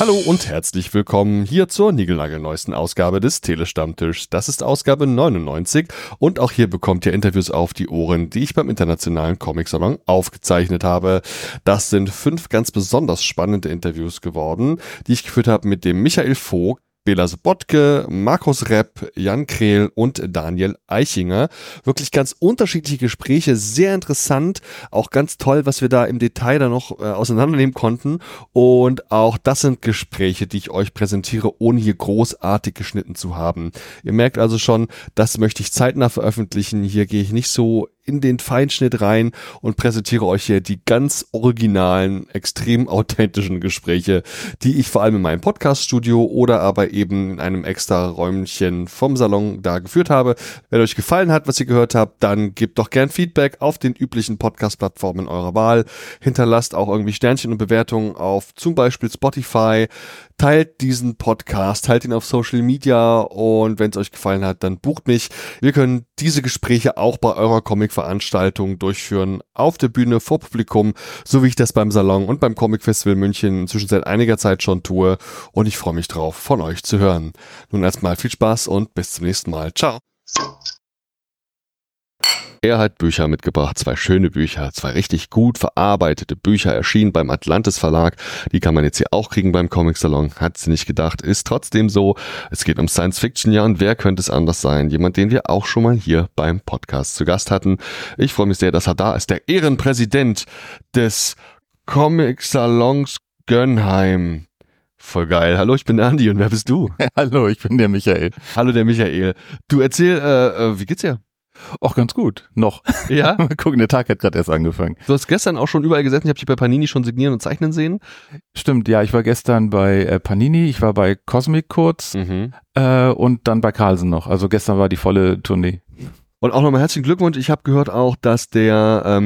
Hallo und herzlich willkommen hier zur niegelnagelneuesten Ausgabe des Telestammtischs. Das ist Ausgabe 99 und auch hier bekommt ihr Interviews auf die Ohren, die ich beim Internationalen Comic-Salon aufgezeichnet habe. Das sind 5 ganz besonders spannende Interviews geworden, die ich geführt habe mit dem Michael Vogt, Bela Sobotke, Markus Repp, Jan Krehl und Daniel Eichinger. Wirklich ganz unterschiedliche Gespräche, sehr interessant, auch ganz toll, was wir da im Detail dann noch auseinandernehmen konnten. Und auch das sind Gespräche, die ich euch präsentiere, ohne hier großartig geschnitten zu haben. Ihr merkt also schon, das möchte ich zeitnah veröffentlichen. Hier gehe ich nicht so in den Feinschnitt rein und präsentiere euch hier die ganz originalen, extrem authentischen Gespräche, die ich vor allem in meinem Podcast-Studio oder aber eben in einem extra Räumchen vom Salon da geführt habe. Wenn euch gefallen hat, was ihr gehört habt, dann gebt doch gern Feedback auf den üblichen Podcast-Plattformen eurer Wahl. Hinterlasst auch irgendwie Sternchen und Bewertungen auf zum Beispiel Spotify. Teilt diesen Podcast, teilt ihn auf Social Media und wenn es euch gefallen hat, dann bucht mich. Wir können diese Gespräche auch bei eurer Comic-Veranstaltung durchführen, auf der Bühne, vor Publikum, so wie ich das beim Salon und beim Comic Festival München inzwischen seit einiger Zeit schon tue und ich freue mich drauf, von euch zu hören. Nun erstmal viel Spaß und bis zum nächsten Mal. Ciao! Er hat Bücher mitgebracht, 2 schöne Bücher, 2 richtig gut verarbeitete Bücher, erschienen beim Atlantis Verlag. Die kann man jetzt hier auch kriegen beim Comic Salon, hat sie nicht gedacht, ist trotzdem so. Es geht um Science Fiction, ja, und wer könnte es anders sein? Jemand, den wir auch schon mal hier beim Podcast zu Gast hatten. Ich freue mich sehr, dass er da ist, der Ehrenpräsident des Comic Salons Gönnheim. Voll geil. Hallo, ich bin der Andi und wer bist du? Hallo, ich bin der Michael. Hallo, der Michael. Du erzähl, wie geht's dir? Auch ganz gut. Noch. Ja? Mal gucken, der Tag hat gerade erst angefangen. Du hast gestern auch schon überall gesessen. Ich habe dich bei Panini schon signieren und zeichnen sehen. Stimmt, ja. Ich war gestern bei Panini, ich war bei Cosmic kurz und dann bei Carlsen noch. Also gestern war die volle Tournee. Und auch nochmal herzlichen Glückwunsch. Ich habe gehört auch, dass der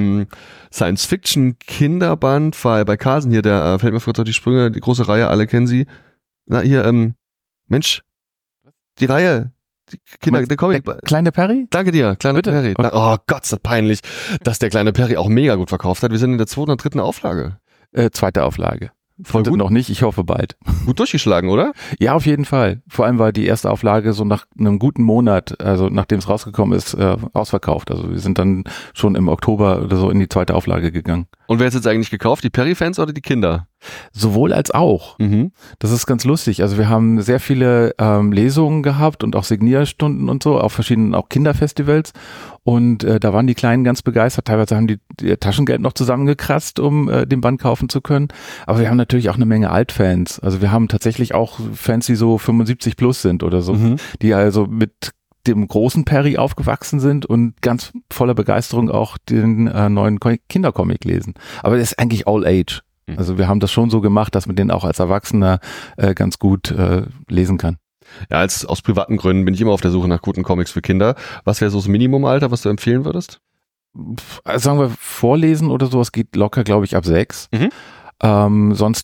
Science-Fiction-Kinderband bei Carlsen hier, der fällt mir kurz auf die Sprünge, die große Reihe, alle kennen sie. Na hier, Mensch, die Reihe. Kinder, der Comic. Der kleine Perry? Danke dir, kleiner Bitte? Perry. Okay. Oh Gott, ist das peinlich, dass der kleine Perry auch mega gut verkauft hat. Wir sind in der 2. und 3. Auflage. 2. Auflage. Voll gut. Noch nicht, ich hoffe bald. Gut durchgeschlagen, oder? Ja, auf jeden Fall. Vor allem war die erste Auflage so nach einem guten Monat, also nachdem es rausgekommen ist, ausverkauft. Also wir sind dann schon im Oktober oder so in die 2. Auflage gegangen. Und wer ist jetzt eigentlich gekauft? Die Perry-Fans oder die Kinder? Sowohl als auch. Mhm. Das ist ganz lustig. Also wir haben sehr viele Lesungen gehabt und auch Signierstunden und so auf verschiedenen auch Kinderfestivals und da waren die Kleinen ganz begeistert. Teilweise haben die ihr Taschengeld noch zusammengekratzt, um den Band kaufen zu können. Aber wir haben natürlich auch eine Menge Altfans. Also wir haben tatsächlich auch Fans, die so 75 plus sind oder so, die also mit dem großen Perry aufgewachsen sind und ganz voller Begeisterung auch den neuen Kindercomic lesen. Aber das ist eigentlich all age. Also wir haben das schon so gemacht, dass man den auch als Erwachsener ganz gut lesen kann. Ja, aus privaten Gründen bin ich immer auf der Suche nach guten Comics für Kinder. Was wäre so das Minimumalter, was du empfehlen würdest? Also sagen wir, vorlesen oder sowas geht locker, glaube ich, ab 6. Sonst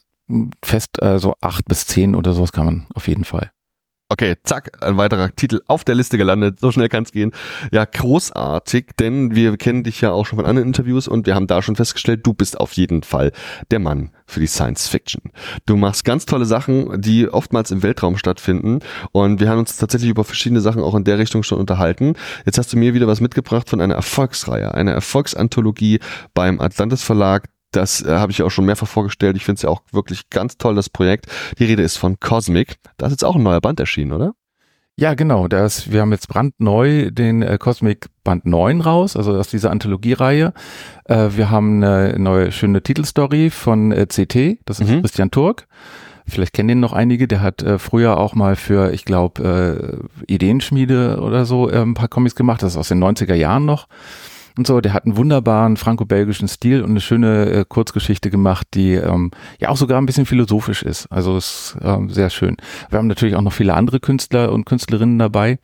fest so 8 bis 10 oder sowas kann man auf jeden Fall. Okay, zack, ein weiterer Titel auf der Liste gelandet. So schnell kann es gehen. Ja, großartig, denn wir kennen dich ja auch schon von anderen Interviews und wir haben da schon festgestellt, du bist auf jeden Fall der Mann für die Science Fiction. Du machst ganz tolle Sachen, die oftmals im Weltraum stattfinden und wir haben uns tatsächlich über verschiedene Sachen auch in der Richtung schon unterhalten. Jetzt hast du mir wieder was mitgebracht von einer Erfolgsreihe, einer Erfolgsanthologie beim Atlantis Verlag. Das habe ich auch schon mehrfach vorgestellt. Ich finde es ja auch wirklich ganz toll, das Projekt. Die Rede ist von Cosmic. Da ist jetzt auch ein neuer Band erschienen, oder? Ja, genau. Wir haben jetzt brandneu den Cosmic Band 9 raus, also aus dieser Anthologiereihe. Wir haben eine neue schöne Titelstory von CT, das ist Christian Turk. Vielleicht kennen den noch einige, der hat früher auch mal für, ich glaube, Ideenschmiede oder so ein paar Comics gemacht. Das ist aus den 90er Jahren noch. Und so, der hat einen wunderbaren franco-belgischen Stil und eine schöne Kurzgeschichte gemacht, die ja auch sogar ein bisschen philosophisch ist. Also ist sehr schön. Wir haben natürlich auch noch viele andere Künstler und Künstlerinnen dabei.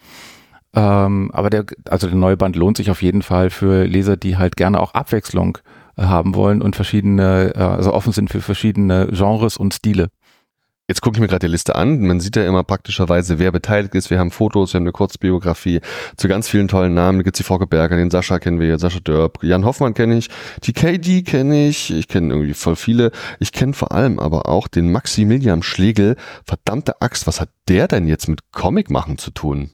Aber der neue Band lohnt sich auf jeden Fall für Leser, die halt gerne auch Abwechslung haben wollen und verschiedene, also offen sind für verschiedene Genres und Stile. Jetzt gucke ich mir gerade die Liste an. Man sieht ja immer praktischerweise, wer beteiligt ist. Wir haben Fotos, wir haben eine Kurzbiografie zu ganz vielen tollen Namen. Da gibt's die Frauke Berger, den Sascha kennen wir, Sascha Dörp, Jan Hoffmann kenne ich, die KD kenne ich kenne irgendwie voll viele. Ich kenne vor allem aber auch den Maximilian Schlegel. Verdammte Axt, was hat der denn jetzt mit Comic machen zu tun?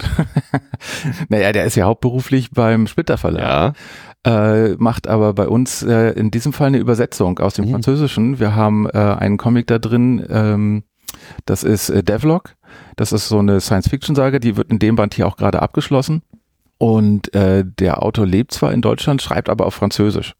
Naja, der ist ja hauptberuflich beim Splitter Verlag. Ja. Macht aber bei uns in diesem Fall eine Übersetzung aus dem Französischen. Wir haben einen Comic da drin, das ist Devlog. Das ist so eine Science-Fiction-Sage, die wird in dem Band hier auch gerade abgeschlossen. Und der Autor lebt zwar in Deutschland, schreibt aber auf Französisch.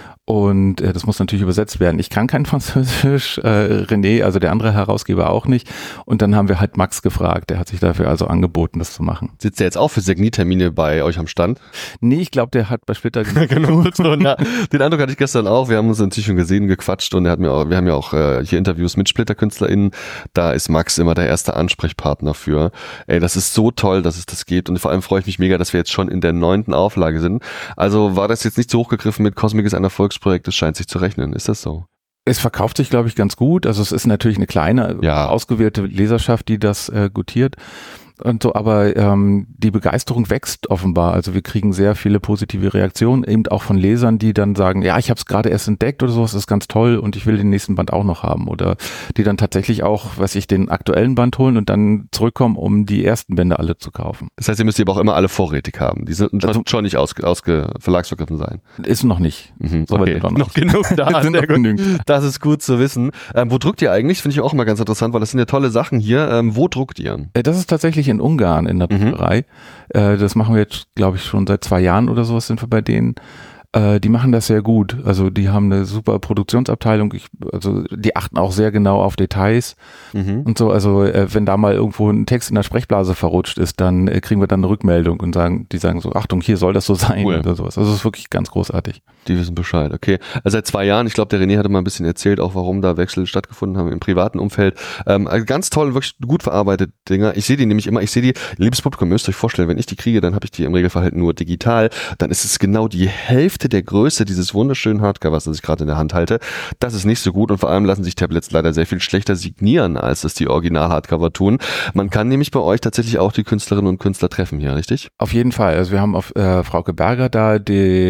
Und das muss natürlich übersetzt werden. Ich kann kein Französisch, René, also der andere Herausgeber auch nicht. Und dann haben wir halt Max gefragt, der hat sich dafür also angeboten, das zu machen. Sitzt der jetzt auch für Signietermine bei euch am Stand? Nee, ich glaube, der hat bei Splitter genau. Den Eindruck hatte ich gestern auch. Wir haben uns natürlich schon gesehen, gequatscht und wir haben ja auch hier Interviews mit Splitter-KünstlerInnen. Da ist Max immer der erste Ansprechpartner für. Ey, das ist so toll, dass es das geht und vor allem freue ich mich mega, dass wir jetzt schon in der 9. Auflage sind. Also war das jetzt nicht so hochgegriffen mit Cosmic ist ein Erfolgsprojekt, es scheint sich zu rechnen. Ist das so? Es verkauft sich, glaube ich, ganz gut. Also es ist natürlich eine kleine, ausgewählte Leserschaft, die das gutiert. Und so, aber die Begeisterung wächst offenbar. Also wir kriegen sehr viele positive Reaktionen, eben auch von Lesern, die dann sagen, ja, ich habe es gerade erst entdeckt oder sowas, das ist ganz toll und ich will den nächsten Band auch noch haben. Oder die dann tatsächlich auch, den aktuellen Band holen und dann zurückkommen, um die ersten Bände alle zu kaufen. Das heißt, ihr müsst aber auch immer alle vorrätig haben. Die sind schon nicht verlagsvergriffen sein. Ist noch nicht. Okay. Noch genug da. Sind noch genügend. Das ist gut zu wissen. Wo druckt ihr eigentlich? Finde ich auch immer ganz interessant, weil das sind ja tolle Sachen hier. Wo druckt ihr? Das ist tatsächlich in Ungarn in der Druckerei. Das machen wir jetzt, glaube ich, schon seit 2 Jahren oder sowas sind wir bei denen. Die machen das sehr gut. Also die haben eine super Produktionsabteilung. Also die achten auch sehr genau auf Details und so. Also wenn da mal irgendwo ein Text in der Sprechblase verrutscht ist, dann kriegen wir dann eine Rückmeldung und die sagen so, Achtung, hier soll das so sein oder sowas. Also es ist wirklich ganz großartig. Die wissen Bescheid, okay. Also seit 2 Jahren, ich glaube, der René hatte mal ein bisschen erzählt, auch warum da Wechsel stattgefunden haben im privaten Umfeld. Ganz toll, wirklich gut verarbeitete Dinger. Ich sehe die nämlich immer, liebes Publikum, müsst ihr euch vorstellen, wenn ich die kriege, dann habe ich die im Regelfall halt nur digital. Dann ist es genau die Hälfte der Größe dieses wunderschönen Hardcovers, das ich gerade in der Hand halte. Das ist nicht so gut und vor allem lassen sich Tablets leider sehr viel schlechter signieren, als das die Original-Hardcover tun. Man kann nämlich bei euch tatsächlich auch die Künstlerinnen und Künstler treffen hier, richtig? Auf jeden Fall. Also wir haben auf Frauke Berger da,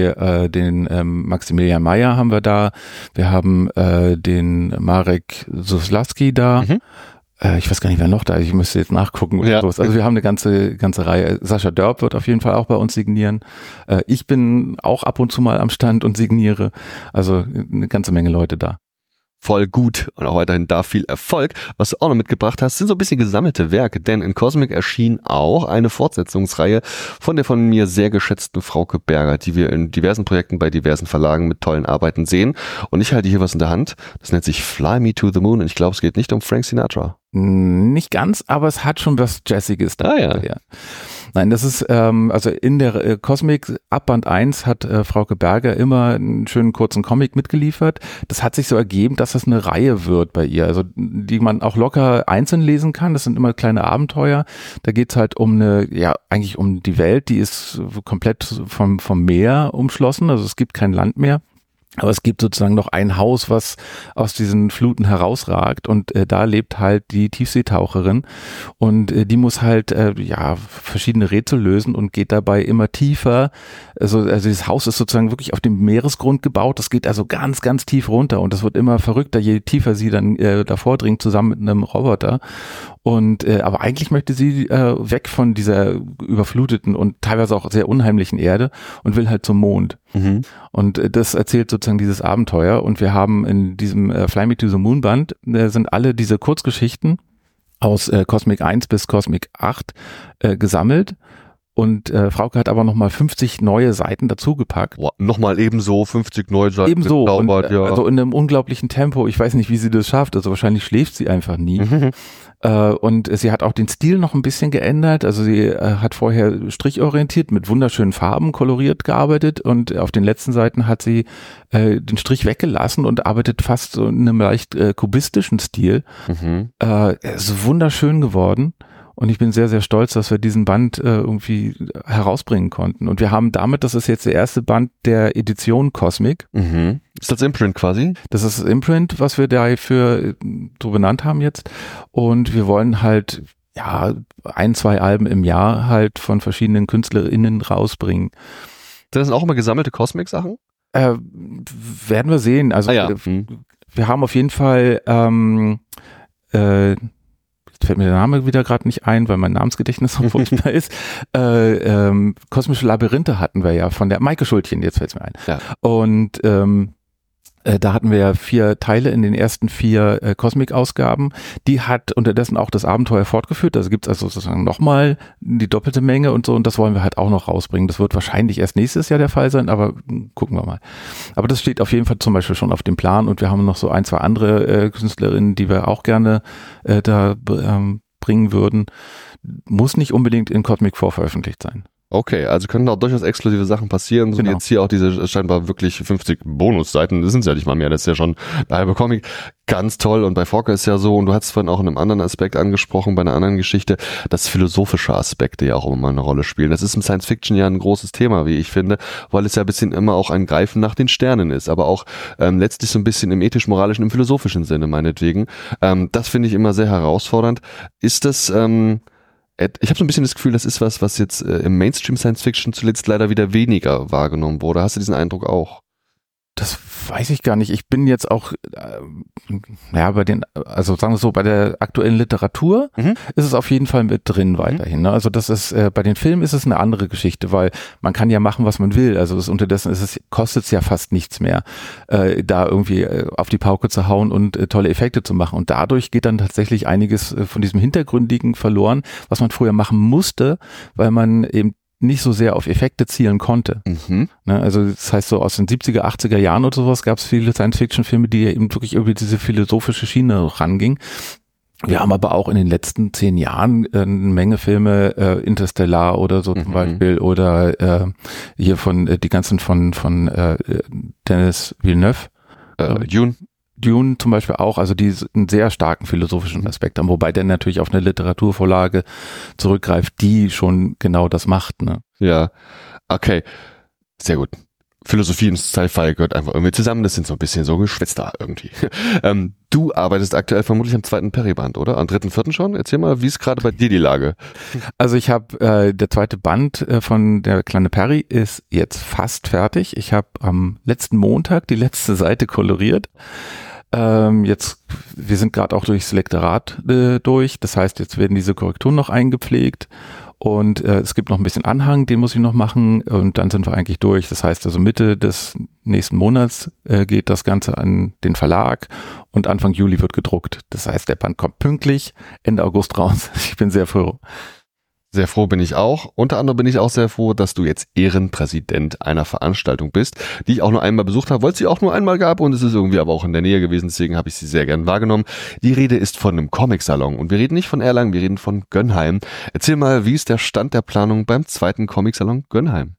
den Maximilian Meyer haben wir da. Wir haben den Marek Suslawski da. Ich weiß gar nicht, wer noch da ist. Ich müsste jetzt nachgucken. Ja. Also wir haben eine ganze Reihe. Sascha Dörp wird auf jeden Fall auch bei uns signieren. Ich bin auch ab und zu mal am Stand und signiere. Also eine ganze Menge Leute da. Voll gut und auch weiterhin da viel Erfolg. Was du auch noch mitgebracht hast, sind so ein bisschen gesammelte Werke, denn in Cosmic erschien auch eine Fortsetzungsreihe von der von mir sehr geschätzten Frauke Berger, die wir in diversen Projekten bei diversen Verlagen mit tollen Arbeiten sehen. Und ich halte hier was in der Hand, das nennt sich Fly Me to the Moon und ich glaube, es geht nicht um Frank Sinatra. Nicht ganz, aber es hat schon was Jazziges. Ja. Nein, das ist, also in der Cosmic ab Band 1 hat Frauke Berger immer einen schönen kurzen Comic mitgeliefert. Das hat sich so ergeben, dass das eine Reihe wird bei ihr, also die man auch locker einzeln lesen kann. Das sind immer kleine Abenteuer. Da geht's halt eigentlich um die Welt, die ist komplett vom Meer umschlossen, also es gibt kein Land mehr. Aber es gibt sozusagen noch ein Haus, was aus diesen Fluten herausragt und da lebt halt die Tiefseetaucherin und die muss halt verschiedene Rätsel lösen und geht dabei immer tiefer. Also dieses Haus ist sozusagen wirklich auf dem Meeresgrund gebaut. Das geht also ganz, ganz tief runter und das wird immer verrückter, je tiefer sie dann davor dringt, zusammen mit einem Roboter. Und aber eigentlich möchte sie weg von dieser überfluteten und teilweise auch sehr unheimlichen Erde und will halt zum Mond. Und das erzählt sozusagen dieses Abenteuer. Und wir haben in diesem Fly Me to the Moon Band sind alle diese Kurzgeschichten aus Cosmic 1 bis Cosmic 8 gesammelt. Und Frauke hat aber nochmal 50 neue Seiten dazugepackt. Nochmal ebenso 50 neue Seiten. Ebenso. Und, also in einem unglaublichen Tempo. Ich weiß nicht, wie sie das schafft. Also wahrscheinlich schläft sie einfach nie. Und sie hat auch den Stil noch ein bisschen geändert. Also sie hat vorher strichorientiert mit wunderschönen Farben koloriert gearbeitet und auf den letzten Seiten hat sie den Strich weggelassen und arbeitet fast so in einem leicht kubistischen Stil. Ist wunderschön geworden. Und ich bin sehr, sehr stolz, dass wir diesen Band irgendwie herausbringen konnten. Und wir haben damit, das ist jetzt der erste Band der Edition Cosmic. Ist das Imprint quasi? Das ist das Imprint, was wir dafür so benannt haben jetzt. Und wir wollen halt 1-2 Alben im Jahr halt von verschiedenen KünstlerInnen rausbringen. Sind das auch immer gesammelte Cosmic-Sachen? Werden wir sehen. Also wir haben auf jeden Fall jetzt fällt mir der Name wieder gerade nicht ein, weil mein Namensgedächtnis so furchtbar ist. Kosmische Labyrinthe hatten wir ja von der Maike Schultchen, jetzt fällt es mir ein. Ja. Und da hatten wir ja 4 Teile in den ersten 4 Cosmic-Ausgaben. Die hat unterdessen auch das Abenteuer fortgeführt. Also gibt es also sozusagen nochmal die doppelte Menge und so. Und das wollen wir halt auch noch rausbringen. Das wird wahrscheinlich erst nächstes Jahr der Fall sein, aber gucken wir mal. Aber das steht auf jeden Fall zum Beispiel schon auf dem Plan. Und wir haben noch so 1-2 andere Künstlerinnen, die wir auch gerne bringen würden. Muss nicht unbedingt in Cosmic vorveröffentlicht sein. Okay, also können auch durchaus exklusive Sachen passieren, so wie jetzt hier auch diese scheinbar wirklich 50 Bonusseiten, das sind ja nicht mal mehr, das ist ja schon der halbe Comic, ganz toll. Und bei Forker ist ja so, und du hast es vorhin auch in einem anderen Aspekt angesprochen, bei einer anderen Geschichte, dass philosophische Aspekte ja auch immer mal eine Rolle spielen. Das ist im Science-Fiction ja ein großes Thema, wie ich finde, weil es ja ein bisschen immer auch ein Greifen nach den Sternen ist, aber auch letztlich so ein bisschen im ethisch-moralischen, im philosophischen Sinne meinetwegen. Das finde ich immer sehr herausfordernd. Ist das... ich habe so ein bisschen das Gefühl, das ist was jetzt im Mainstream Science Fiction zuletzt leider wieder weniger wahrgenommen wurde. Hast du diesen Eindruck auch? Das weiß ich gar nicht. Ich bin jetzt auch, bei der aktuellen Literatur ist es auf jeden Fall mit drin weiterhin. Ne? Also das ist, bei den Filmen ist es eine andere Geschichte, weil man kann ja machen, was man will. Also unterdessen kostet es ja fast nichts mehr, da irgendwie auf die Pauke zu hauen und tolle Effekte zu machen. Und dadurch geht dann tatsächlich einiges von diesem Hintergründigen verloren, was man früher machen musste, weil man eben nicht so sehr auf Effekte zielen konnte. Ne, also das heißt so aus den 70er, 80er Jahren oder sowas gab es viele Science-Fiction-Filme, die eben wirklich über diese philosophische Schiene rangingen. Wir haben aber auch in den letzten 10 Jahren eine Menge Filme, Interstellar oder so zum Beispiel, oder hier die ganzen von Denis Villeneuve. Dune zum Beispiel auch, also die einen sehr starken philosophischen Aspekt haben, wobei der natürlich auf eine Literaturvorlage zurückgreift, die schon genau das macht. Ne? Ja, okay, sehr gut. Philosophie und Sci-Fi gehört einfach irgendwie zusammen, das sind so ein bisschen so Geschwister irgendwie. Du arbeitest aktuell vermutlich am 2. Periband, oder? Am 3., 4. schon? Erzähl mal, wie ist gerade bei dir die Lage? Also ich habe, der 2. Band von der kleine Perry ist jetzt fast fertig. Ich habe am letzten Montag die letzte Seite koloriert. Wir sind gerade auch durchs Lektorat durch, das heißt, jetzt werden diese Korrekturen noch eingepflegt und es gibt noch ein bisschen Anhang, den muss ich noch machen und dann sind wir eigentlich durch. Das heißt also Mitte des nächsten Monats geht das Ganze an den Verlag und Anfang Juli wird gedruckt. Das heißt, der Band kommt pünktlich Ende August raus. Ich bin sehr froh. Sehr froh bin ich auch. Unter anderem bin ich auch sehr froh, dass du jetzt Ehrenpräsident einer Veranstaltung bist, die ich auch nur einmal besucht habe, weil es sie auch nur einmal gab und es ist irgendwie aber auch in der Nähe gewesen, deswegen habe ich sie sehr gern wahrgenommen. Die Rede ist von einem Comic-Salon und wir reden nicht von Erlangen, wir reden von Gönnheim. Erzähl mal, wie ist der Stand der Planung beim 2. Comic-Salon Gönnheim?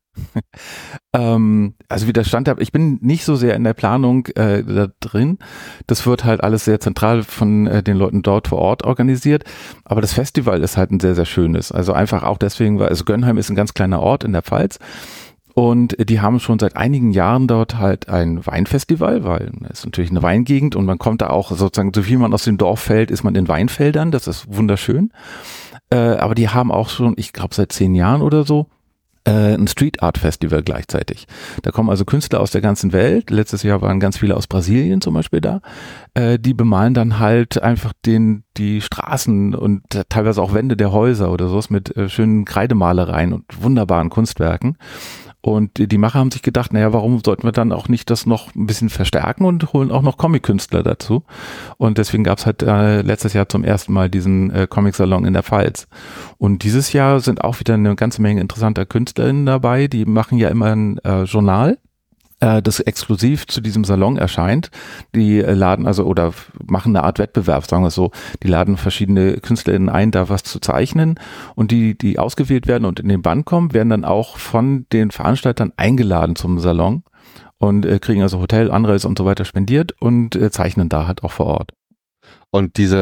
Also wie der Stand, ich bin nicht so sehr in der Planung da drin. Das wird halt alles sehr zentral von den Leuten dort vor Ort organisiert. Aber das Festival ist halt ein sehr, sehr schönes. Also einfach auch deswegen, weil Gönnheim ist ein ganz kleiner Ort in der Pfalz. Und die haben schon seit einigen Jahren dort halt ein Weinfestival, weil es ist natürlich eine Weingegend und man kommt da auch sozusagen, so viel man aus dem Dorf fällt, ist man in Weinfeldern. Das ist wunderschön. Aber die haben auch schon, ich glaube seit 10 Jahren oder so, ein Street Art Festival gleichzeitig. Da kommen also Künstler aus der ganzen Welt. Letztes Jahr waren ganz viele aus Brasilien zum Beispiel da. Die bemalen dann halt einfach die Straßen und teilweise auch Wände der Häuser oder sowas mit schönen Kreidemalereien und wunderbaren Kunstwerken. Und die Macher haben sich gedacht, naja, warum sollten wir dann auch nicht das noch ein bisschen verstärken und holen auch noch Comic-Künstler dazu. Und deswegen gab es halt letztes Jahr zum ersten Mal diesen Comic-Salon in der Pfalz. Und dieses Jahr sind auch wieder eine ganze Menge interessanter KünstlerInnen dabei. Die machen ja immer ein Journal, das exklusiv zu diesem Salon erscheint. Die laden also oder machen eine Art Wettbewerb, sagen wir es so. Die laden verschiedene KünstlerInnen ein, da was zu zeichnen und die ausgewählt werden und in den Band kommen, werden dann auch von den Veranstaltern eingeladen zum Salon und kriegen also Hotel, Anreise und so weiter spendiert und zeichnen da halt auch vor Ort. Und diese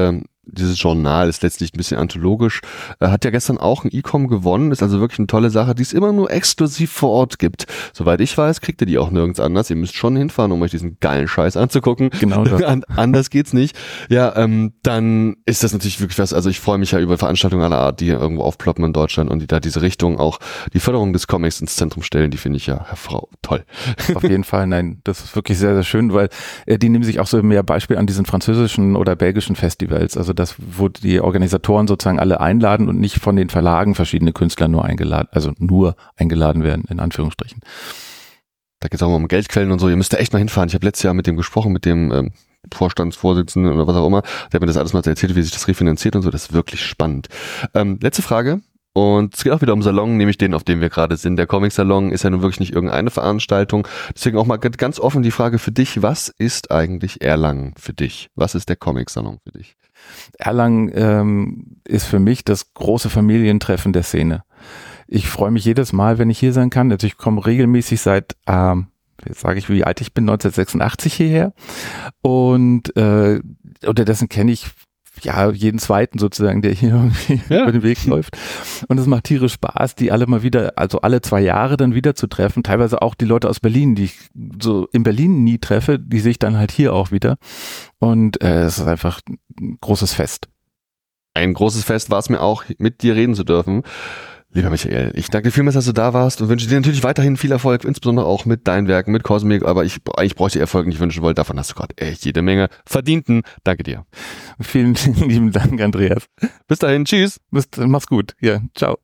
dieses Journal ist letztlich ein bisschen anthologisch, hat ja gestern auch ein E-Com gewonnen, ist also wirklich eine tolle Sache, die es immer nur exklusiv vor Ort gibt. Soweit ich weiß, kriegt ihr die auch nirgends anders. Ihr müsst schon hinfahren, um euch diesen geilen Scheiß anzugucken. Genau das. Anders geht's nicht. Ja, dann ist das natürlich wirklich was, also ich freue mich ja über Veranstaltungen aller Art, die hier irgendwo aufploppen in Deutschland und die da diese Richtung auch die Förderung des Comics ins Zentrum stellen, die finde ich ja toll. Auf jeden Fall, nein, das ist wirklich sehr, sehr schön, weil die nehmen sich auch so mehr Beispiel an diesen französischen oder belgischen Festivals, also das, wo die Organisatoren sozusagen alle einladen und nicht von den Verlagen verschiedene Künstler nur eingeladen werden, in Anführungsstrichen. Da geht es auch mal um Geldquellen und so, ihr müsst da echt mal hinfahren. Ich habe letztes Jahr mit dem gesprochen, mit dem Vorstandsvorsitzenden oder was auch immer, der hat mir das alles mal erzählt, wie sich das refinanziert und so, das ist wirklich spannend. Letzte Frage. Und es geht auch wieder um Salon, nämlich den, auf dem wir gerade sind. Der Comic-Salon ist ja nun wirklich nicht irgendeine Veranstaltung. Deswegen auch mal ganz offen die Frage für dich, was ist eigentlich Erlangen für dich? Was ist der Comic-Salon für dich? Erlangen ist für mich das große Familientreffen der Szene. Ich freue mich jedes Mal, wenn ich hier sein kann. Also ich komme regelmäßig seit, jetzt sage ich, wie alt ich bin, 1986 hierher. Und unterdessen kenne ich ja jeden Zweiten sozusagen, der hier irgendwie über den Weg läuft. Und es macht tierisch Spaß, die alle mal wieder, also alle 2 Jahre dann wieder zu treffen. Teilweise auch die Leute aus Berlin, die ich so in Berlin nie treffe, die sehe ich dann halt hier auch wieder. Und es ist einfach ein großes Fest. Ein großes Fest war es mir auch, mit dir reden zu dürfen. Lieber Michael, ich danke dir vielmals, dass du da warst und wünsche dir natürlich weiterhin viel Erfolg, insbesondere auch mit deinen Werken, mit Cosmic, aber eigentlich bräuchte ich Erfolg nicht wünschen wollen, davon hast du gerade echt jede Menge verdienten. Danke dir. Vielen lieben Dank, Andreas. Bis dahin, tschüss. Mach's gut. Ja, ciao.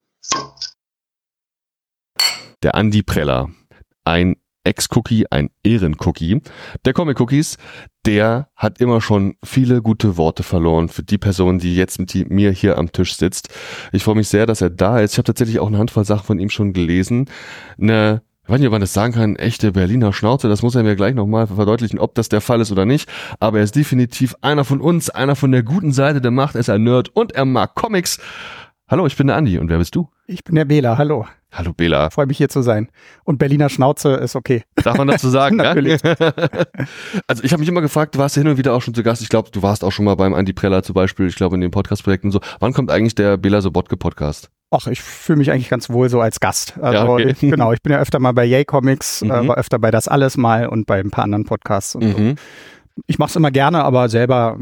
Der Andi Preller, ein Ex-Cookie, ein Ehren-Cookie der Comic-Cookies, der hat immer schon viele gute Worte verloren für die Person, die jetzt mit mir hier am Tisch sitzt. Ich freue mich sehr, dass er da ist. Ich habe tatsächlich auch eine Handvoll Sachen von ihm schon gelesen. Ich weiß nicht, ob man das sagen kann, echte Berliner Schnauze, das muss er mir gleich nochmal verdeutlichen, ob das der Fall ist oder nicht. Aber er ist definitiv einer von uns, einer von der guten Seite der Macht. Er ist ein Nerd und er mag Comics. Hallo, ich bin der Andi und wer bist du? Ich bin der Bela, hallo. Hallo Bela. Freue mich hier zu sein. Und Berliner Schnauze ist okay. Darf man dazu sagen? Natürlich. Ja? Also ich habe mich immer gefragt, du warst ja hin und wieder auch schon zu Gast. Ich glaube, du warst auch schon mal beim Andi Preller zum Beispiel, ich glaube in den Podcast-Projekten und so. Wann kommt eigentlich der Bela Sobotke-Podcast? Ach, ich fühle mich eigentlich ganz wohl so als Gast. Also ja, okay. ich bin ja öfter mal bei Yay Comics, war öfter bei Das Alles mal und bei ein paar anderen Podcasts und so. Ich mache es immer gerne, aber selber,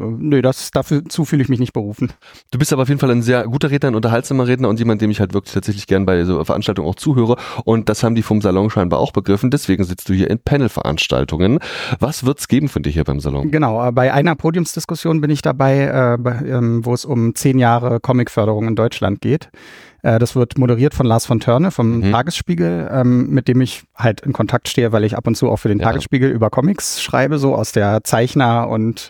dazu fühle ich mich nicht berufen. Du bist aber auf jeden Fall ein sehr guter Redner, ein unterhaltsamer Redner und jemand, dem ich halt wirklich tatsächlich gern bei so Veranstaltungen auch zuhöre. Und das haben die vom Salon scheinbar auch begriffen. Deswegen sitzt du hier in Panel-Veranstaltungen. Was wird's geben von dir hier beim Salon? Genau, bei einer Podiumsdiskussion bin ich dabei, wo es um 10 Jahre Comicförderung in Deutschland geht. Das wird moderiert von Lars von Törne vom Tagesspiegel, mit dem ich halt in Kontakt stehe, weil ich ab und zu auch für den Tagesspiegel über Comics schreibe, so aus der Zeichner- und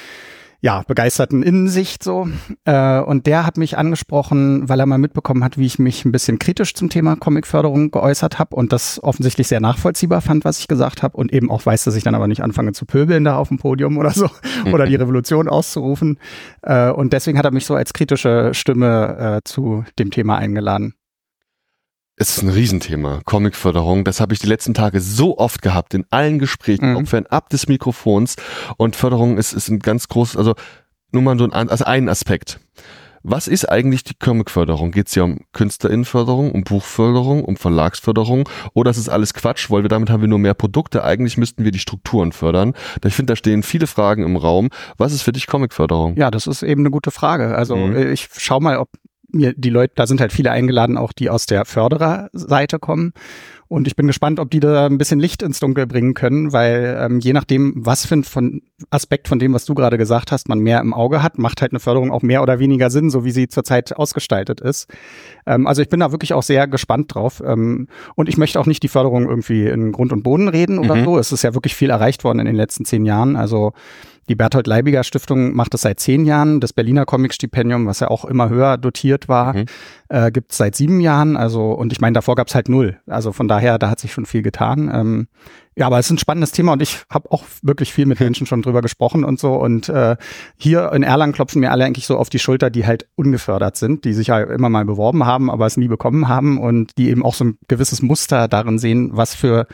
begeisterten Innensicht so. Und der hat mich angesprochen, weil er mal mitbekommen hat, wie ich mich ein bisschen kritisch zum Thema Comicförderung geäußert habe und das offensichtlich sehr nachvollziehbar fand, was ich gesagt habe und eben auch weiß, dass ich dann aber nicht anfange zu pöbeln da auf dem Podium oder so oder die Revolution auszurufen. Und deswegen hat er mich so als kritische Stimme zu dem Thema eingeladen. Es ist ein Riesenthema, Comicförderung. Das habe ich die letzten Tage so oft gehabt, in allen Gesprächen, auch fernab des Mikrofons. Und Förderung ist ein ganz großes, also nur mal so ein Aspekt. Was ist eigentlich die Comicförderung? Geht es hier um KünstlerInnenförderung, um Buchförderung, um Verlagsförderung? Oder ist es alles Quatsch, weil damit haben wir nur mehr Produkte? Eigentlich müssten wir die Strukturen fördern. Ich finde, da stehen viele Fragen im Raum. Was ist für dich Comicförderung? Ja, das ist eben eine gute Frage. Also ich schau mal, ob mir die Leute, da sind halt viele eingeladen, auch die aus der Fördererseite kommen. Und ich bin gespannt, ob die da ein bisschen Licht ins Dunkel bringen können, weil je nachdem, was für ein Aspekt von dem, was du gerade gesagt hast, man mehr im Auge hat, macht halt eine Förderung auch mehr oder weniger Sinn, so wie sie zurzeit ausgestaltet ist. Also ich bin da wirklich auch sehr gespannt drauf. Und ich möchte auch nicht die Förderung irgendwie in Grund und Boden reden oder so. Es ist ja wirklich viel erreicht worden in den letzten 10 Jahren. Also die Berthold Leibiger Stiftung macht das seit 10 Jahren. Das Berliner Comic-Stipendium, was ja auch immer höher dotiert war, gibt es seit 7 Jahren. Also, und ich meine, davor gab es halt 0. Also von daher, da hat sich schon viel getan. Ja, aber es ist ein spannendes Thema und ich habe auch wirklich viel mit Menschen schon drüber gesprochen und so. Und hier in Erlangen klopfen mir alle eigentlich so auf die Schulter, die halt ungefördert sind, die sich ja immer mal beworben haben, aber es nie bekommen haben und die eben auch so ein gewisses Muster darin sehen, was für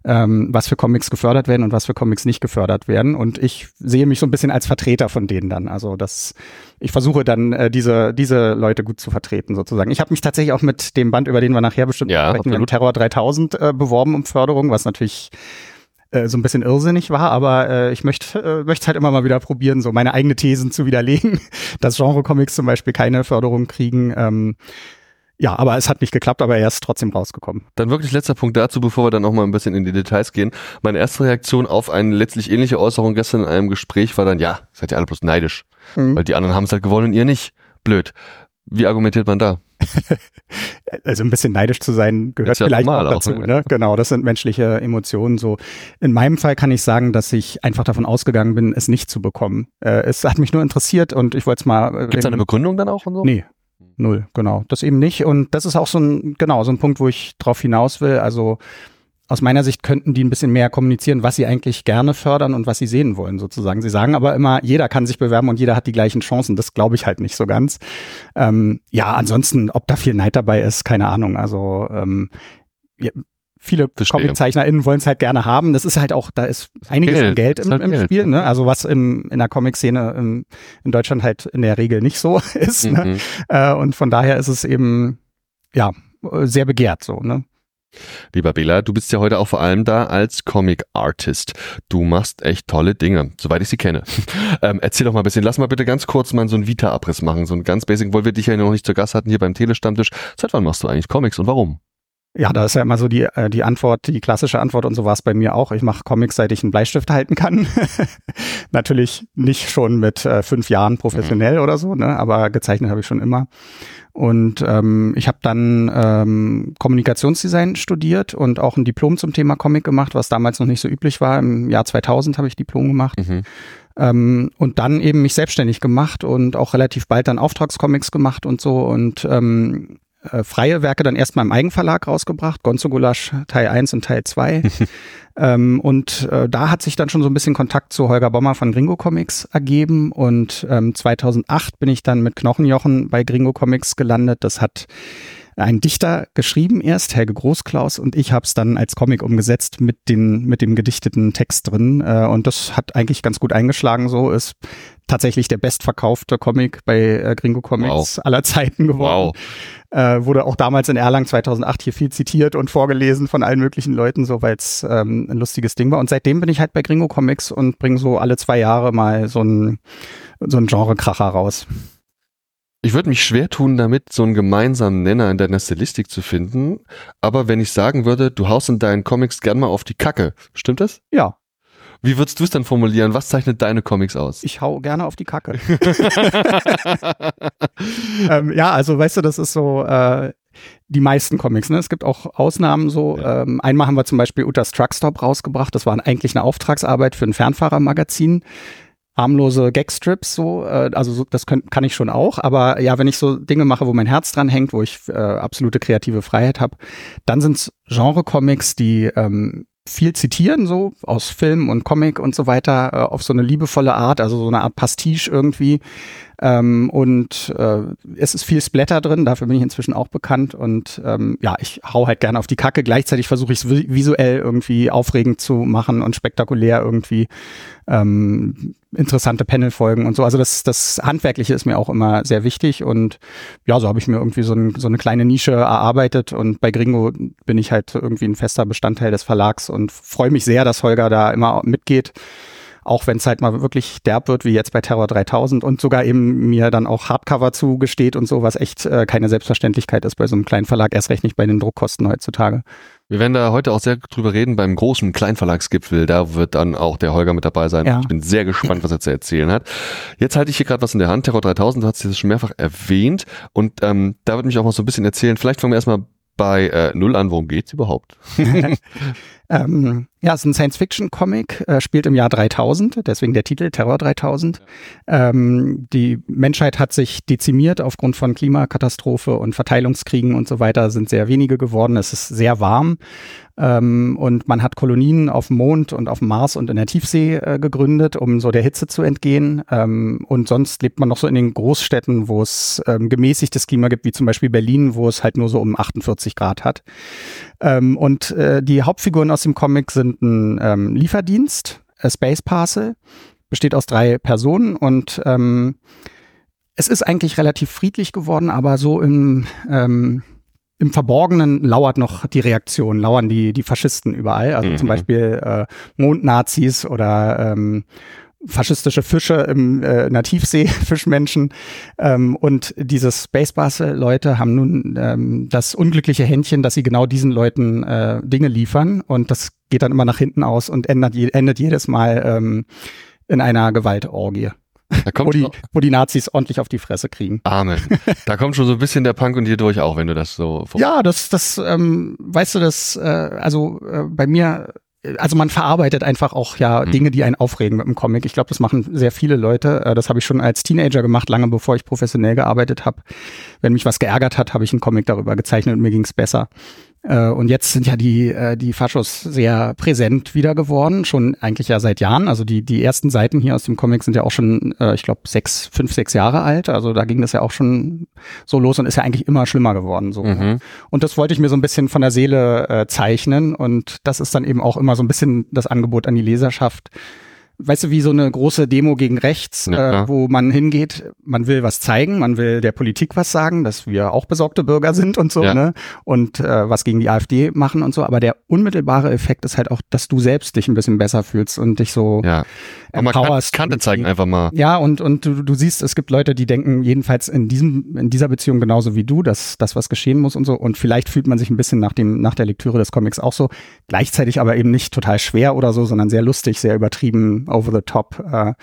was für Comics gefördert werden und was für Comics nicht gefördert werden. Und ich sehe mich so ein bisschen als Vertreter von denen dann. Also ich versuche dann diese Leute gut zu vertreten sozusagen. Ich habe mich tatsächlich auch mit dem Band, über den wir nachher bestimmt sprechen, mit Terror 3000 beworben um Förderung, was natürlich so ein bisschen irrsinnig war, aber ich möchte es halt immer mal wieder probieren, so meine eigene Thesen zu widerlegen, dass Genre-Comics zum Beispiel keine Förderung kriegen. Ja, aber es hat nicht geklappt, aber er ist trotzdem rausgekommen. Dann wirklich letzter Punkt dazu, bevor wir dann noch mal ein bisschen in die Details gehen. Meine erste Reaktion auf eine letztlich ähnliche Äußerung gestern in einem Gespräch war dann, ja, seid ihr alle bloß neidisch, weil die anderen haben es halt gewonnen und ihr nicht. Blöd. Wie argumentiert man da? Also ein bisschen neidisch zu sein gehört ja vielleicht auch dazu. Ne? Genau, das sind menschliche Emotionen. So in meinem Fall kann ich sagen, dass ich einfach davon ausgegangen bin, es nicht zu bekommen. Es hat mich nur interessiert und ich wollte es mal. Gibt es eine Begründung dann auch und so? Nee. Null, genau. Das eben nicht. Und das ist auch so ein Punkt, wo ich drauf hinaus will. Also aus meiner Sicht könnten die ein bisschen mehr kommunizieren, was sie eigentlich gerne fördern und was sie sehen wollen, sozusagen. Sie sagen aber immer, jeder kann sich bewerben und jeder hat die gleichen Chancen. Das glaube ich halt nicht so ganz. Ja, ansonsten, ob da viel Neid dabei ist, keine Ahnung. Also viele ComiczeichnerInnen wollen es halt gerne haben. Das ist halt auch, da ist einiges Geld im Spiel, ne? Also was in der Comic-Szene in Deutschland halt in der Regel nicht so ist. Ne? Und von daher ist es eben, ja, sehr begehrt so, ne? Lieber Bela, du bist ja heute auch vor allem da als Comic-Artist. Du machst echt tolle Dinge, soweit ich sie kenne. Erzähl doch mal ein bisschen, lass mal bitte ganz kurz mal so einen Vita-Abriss machen, so ein ganz basic, weil wir dich ja noch nicht zu Gast hatten hier beim Telestammtisch. Seit wann machst du eigentlich Comics und warum? Ja, da ist ja immer so die Antwort, die klassische Antwort und so war es bei mir auch. Ich mache Comics, seit ich einen Bleistift halten kann. Natürlich nicht schon mit 5 Jahren professionell oder so, ne? Aber gezeichnet habe ich schon immer. Und ich habe dann Kommunikationsdesign studiert und auch ein Diplom zum Thema Comic gemacht, was damals noch nicht so üblich war. Im Jahr 2000 habe ich Diplom gemacht. Und dann eben mich selbstständig gemacht und auch relativ bald dann Auftragscomics gemacht und so und freie Werke dann erstmal im Eigenverlag rausgebracht, Gonzo Gulasch Teil 1 und Teil 2. Und da hat sich dann schon so ein bisschen Kontakt zu Holger Bommer von Gringo Comics ergeben und 2008 bin ich dann mit Knochenjochen bei Gringo Comics gelandet. Das hat ein Dichter geschrieben erst, Helge Großklaus, und ich habe es dann als Comic umgesetzt mit dem gedichteten Text drin. Und das hat eigentlich ganz gut eingeschlagen. So ist tatsächlich der bestverkaufte Comic bei Gringo Comics aller Zeiten geworden. Wurde auch damals in Erlangen 2008 hier viel zitiert und vorgelesen von allen möglichen Leuten, so weil es ein lustiges Ding war. Und seitdem bin ich halt bei Gringo Comics und bringe so alle 2 Jahre mal so ein Genre-Kracher raus. Ich würde mich schwer tun, damit so einen gemeinsamen Nenner in deiner Stilistik zu finden. Aber wenn ich sagen würde, du haust in deinen Comics gern mal auf die Kacke, stimmt das? Ja. Wie würdest du es dann formulieren? Was zeichnet deine Comics aus? Ich hau gerne auf die Kacke. Ja, also weißt du, das ist so die meisten Comics, ne? Es gibt auch Ausnahmen so. Ja. Einmal haben wir zum Beispiel Utas Truckstop rausgebracht. Das war eigentlich eine Auftragsarbeit für ein Fernfahrermagazin. Harmlose Gagstrips so, also so, das kann ich schon auch, aber ja, wenn ich so Dinge mache, wo mein Herz dran hängt, wo ich absolute kreative Freiheit habe, dann sind es Genre-Comics, die viel zitieren, so aus Film und Comic und so weiter, auf so eine liebevolle Art, also so eine Art Pastiche irgendwie. Und es ist viel Splatter drin, dafür bin ich inzwischen auch bekannt und ja, ich hau halt gerne auf die Kacke. Gleichzeitig versuche ich es visuell irgendwie aufregend zu machen und spektakulär irgendwie interessante Panelfolgen und so. Also das Handwerkliche ist mir auch immer sehr wichtig und ja, so habe ich mir irgendwie so eine kleine Nische erarbeitet und bei Gringo bin ich halt irgendwie ein fester Bestandteil des Verlags und freue mich sehr, dass Holger da immer mitgeht. Auch wenn es halt mal wirklich derb wird, wie jetzt bei Terror 3000 und sogar eben mir dann auch Hardcover zugesteht und so, was echt keine Selbstverständlichkeit ist bei so einem kleinen Verlag, erst recht nicht bei den Druckkosten heutzutage. Wir werden da heute auch sehr drüber reden beim großen Kleinverlagsgipfel, da wird dann auch der Holger mit dabei sein. Ja. Ich bin sehr gespannt, was er zu erzählen hat. Jetzt halte ich hier gerade was in der Hand, Terror 3000, du hast das schon mehrfach erwähnt und da würde mich auch mal so ein bisschen erzählen, vielleicht fangen wir erstmal bei Null an, worum geht's überhaupt? Ja, es ist ein Science-Fiction-Comic, spielt im Jahr 3000, deswegen der Titel Terror 3000. Die Menschheit hat sich dezimiert aufgrund von Klimakatastrophe und Verteilungskriegen und so weiter, sind sehr wenige geworden. Es ist sehr warm und man hat Kolonien auf dem Mond und auf dem Mars und in der Tiefsee gegründet, um so der Hitze zu entgehen. Und sonst lebt man noch so in den Großstädten, wo es gemäßigtes Klima gibt, wie zum Beispiel Berlin, wo es halt nur so um 48 Grad hat. Und die Hauptfiguren aus dem Comic sind ein Lieferdienst, Space Parcel, besteht aus 3 Personen und es ist eigentlich relativ friedlich geworden, aber so im Verborgenen lauert noch die Reaktion, lauern die Faschisten überall, also zum Beispiel Mondnazis oder faschistische Fische in der Tiefsee, Fischmenschen. Und diese Space Parcel-Leute haben nun das unglückliche Händchen, dass sie genau diesen Leuten Dinge liefern. Und das geht dann immer nach hinten aus und endet jedes Mal in einer Gewaltorgie. Wo die Nazis ordentlich auf die Fresse kriegen. Amen. Da kommt schon so ein bisschen der Punk in dir durch auch, wenn du das so... Ja, das weißt du, bei mir... Also man verarbeitet einfach auch Dinge, die einen aufregen mit dem Comic. Ich glaube, das machen sehr viele Leute. Das habe ich schon als Teenager gemacht, lange bevor ich professionell gearbeitet habe. Wenn mich was geärgert hat, habe ich einen Comic darüber gezeichnet und mir ging es besser. Und jetzt sind ja die Faschos sehr präsent wieder geworden, schon eigentlich ja seit Jahren. Also die ersten Seiten hier aus dem Comic sind ja auch schon, ich glaube, 5, 6 Jahre alt. Also da ging das ja auch schon so los und ist ja eigentlich immer schlimmer geworden. So. Und das wollte ich mir so ein bisschen von der Seele zeichnen. Und das ist dann eben auch immer so ein bisschen das Angebot an die Leserschaft. Weißt du, wie so eine große Demo gegen rechts, wo man hingeht, man will was zeigen, man will der Politik was sagen, dass wir auch besorgte Bürger sind und so, ne? Und was gegen die AfD machen und so. Aber der unmittelbare Effekt ist halt auch, dass du selbst dich ein bisschen besser fühlst und dich so empowerst. Kante zeigen einfach mal. Ja, und du siehst, es gibt Leute, die denken jedenfalls in dieser Beziehung genauso wie du, dass das was geschehen muss und so. Und vielleicht fühlt man sich ein bisschen nach der Lektüre des Comics auch so. Gleichzeitig aber eben nicht total schwer oder so, sondern sehr lustig, sehr übertrieben, over the top.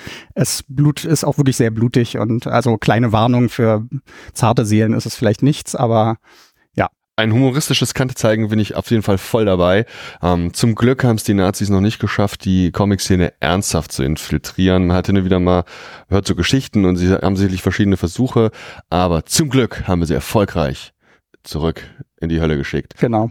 Blut ist auch wirklich sehr blutig und also kleine Warnung für zarte Seelen ist es vielleicht nichts, aber ja. Ein humoristisches Kante zeigen bin ich auf jeden Fall voll dabei. Zum Glück haben es die Nazis noch nicht geschafft, die Comic-Szene ernsthaft zu infiltrieren. Man hat hin und wieder mal hört so Geschichten und sie haben sicherlich verschiedene Versuche, aber zum Glück haben wir sie erfolgreich zurück in die Hölle geschickt. Genau.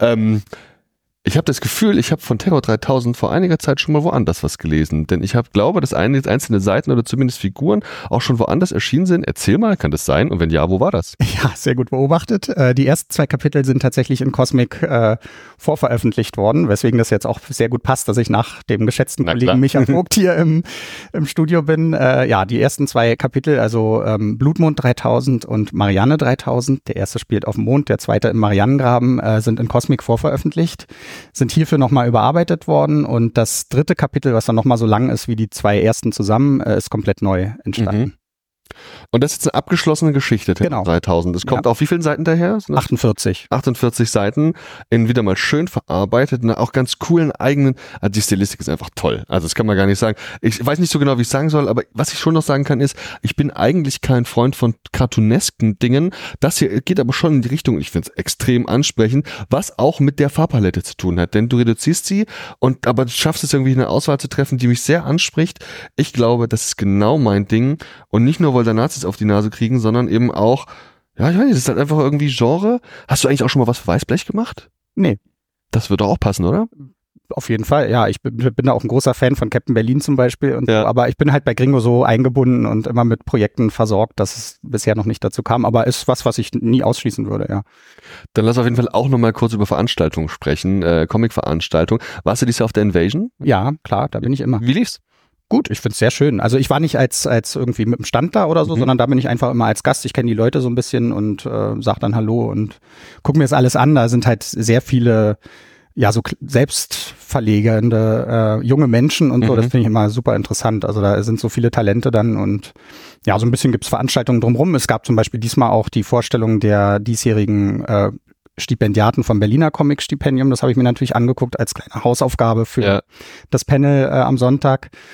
Ich habe das Gefühl, ich habe von Terror 3000 vor einiger Zeit schon mal woanders was gelesen, denn ich glaube, dass einzelne Seiten oder zumindest Figuren auch schon woanders erschienen sind. Erzähl mal, kann das sein? Und wenn ja, wo war das? Ja, sehr gut beobachtet. Die ersten 2 Kapitel sind tatsächlich in Cosmic vorveröffentlicht worden, weswegen das jetzt auch sehr gut passt, dass ich nach dem geschätzten Kollegen Michael Vogt hier im Studio bin. Die ersten 2 Kapitel, also Blutmond 3000 und Marianne 3000, der erste spielt auf dem Mond, der zweite im Marianengraben, sind in Cosmic vorveröffentlicht. Sind hierfür nochmal überarbeitet worden und das 3. Kapitel, was dann nochmal so lang ist wie die 2 ersten zusammen, ist komplett neu entstanden. Und das ist jetzt eine abgeschlossene Geschichte, genau. 3000. Das kommt auf wie vielen Seiten daher? 48. 48 Seiten, in wieder mal schön verarbeitet, und auch ganz coolen eigenen, also die Stilistik ist einfach toll. Also das kann man gar nicht sagen. Ich weiß nicht so genau, wie ich sagen soll, aber was ich schon noch sagen kann ist, ich bin eigentlich kein Freund von cartoonesken Dingen. Das hier geht aber schon in die Richtung, ich finde es extrem ansprechend, was auch mit der Farbpalette zu tun hat. Denn du reduzierst sie aber du schaffst es irgendwie eine Auswahl zu treffen, die mich sehr anspricht. Ich glaube, das ist genau mein Ding und nicht nur, weil da Nazis auf die Nase kriegen, sondern eben auch, ja, ich weiß nicht, das ist halt einfach irgendwie Genre. Hast du eigentlich auch schon mal was für Weißblech gemacht? Nee. Das würde auch passen, oder? Auf jeden Fall, ja. Ich bin da auch ein großer Fan von Captain Berlin zum Beispiel. Und so, aber ich bin halt bei Gringo so eingebunden und immer mit Projekten versorgt, dass es bisher noch nicht dazu kam. Aber ist was ich nie ausschließen würde, ja. Dann lass auf jeden Fall auch nochmal kurz über Veranstaltungen sprechen. Comic-Veranstaltung. Warst du dieses Jahr auf der Invasion? Ja, klar, da bin ich immer. Wie lief's? Gut, ich find's sehr schön. Also ich war nicht als irgendwie mit dem Stand da oder so, sondern da bin ich einfach immer als Gast. Ich kenne die Leute so ein bisschen und sag dann Hallo und guck mir das alles an. Da sind halt sehr viele, ja, so selbstverlegende junge Menschen und so. Das finde ich immer super interessant. Also da sind so viele Talente dann und ja, so ein bisschen gibt's Veranstaltungen drumherum. Es gab zum Beispiel diesmal auch die Vorstellung der diesjährigen Stipendiaten vom Berliner Comic-Stipendium. Das habe ich mir natürlich angeguckt als kleine Hausaufgabe für das Panel am Sonntag.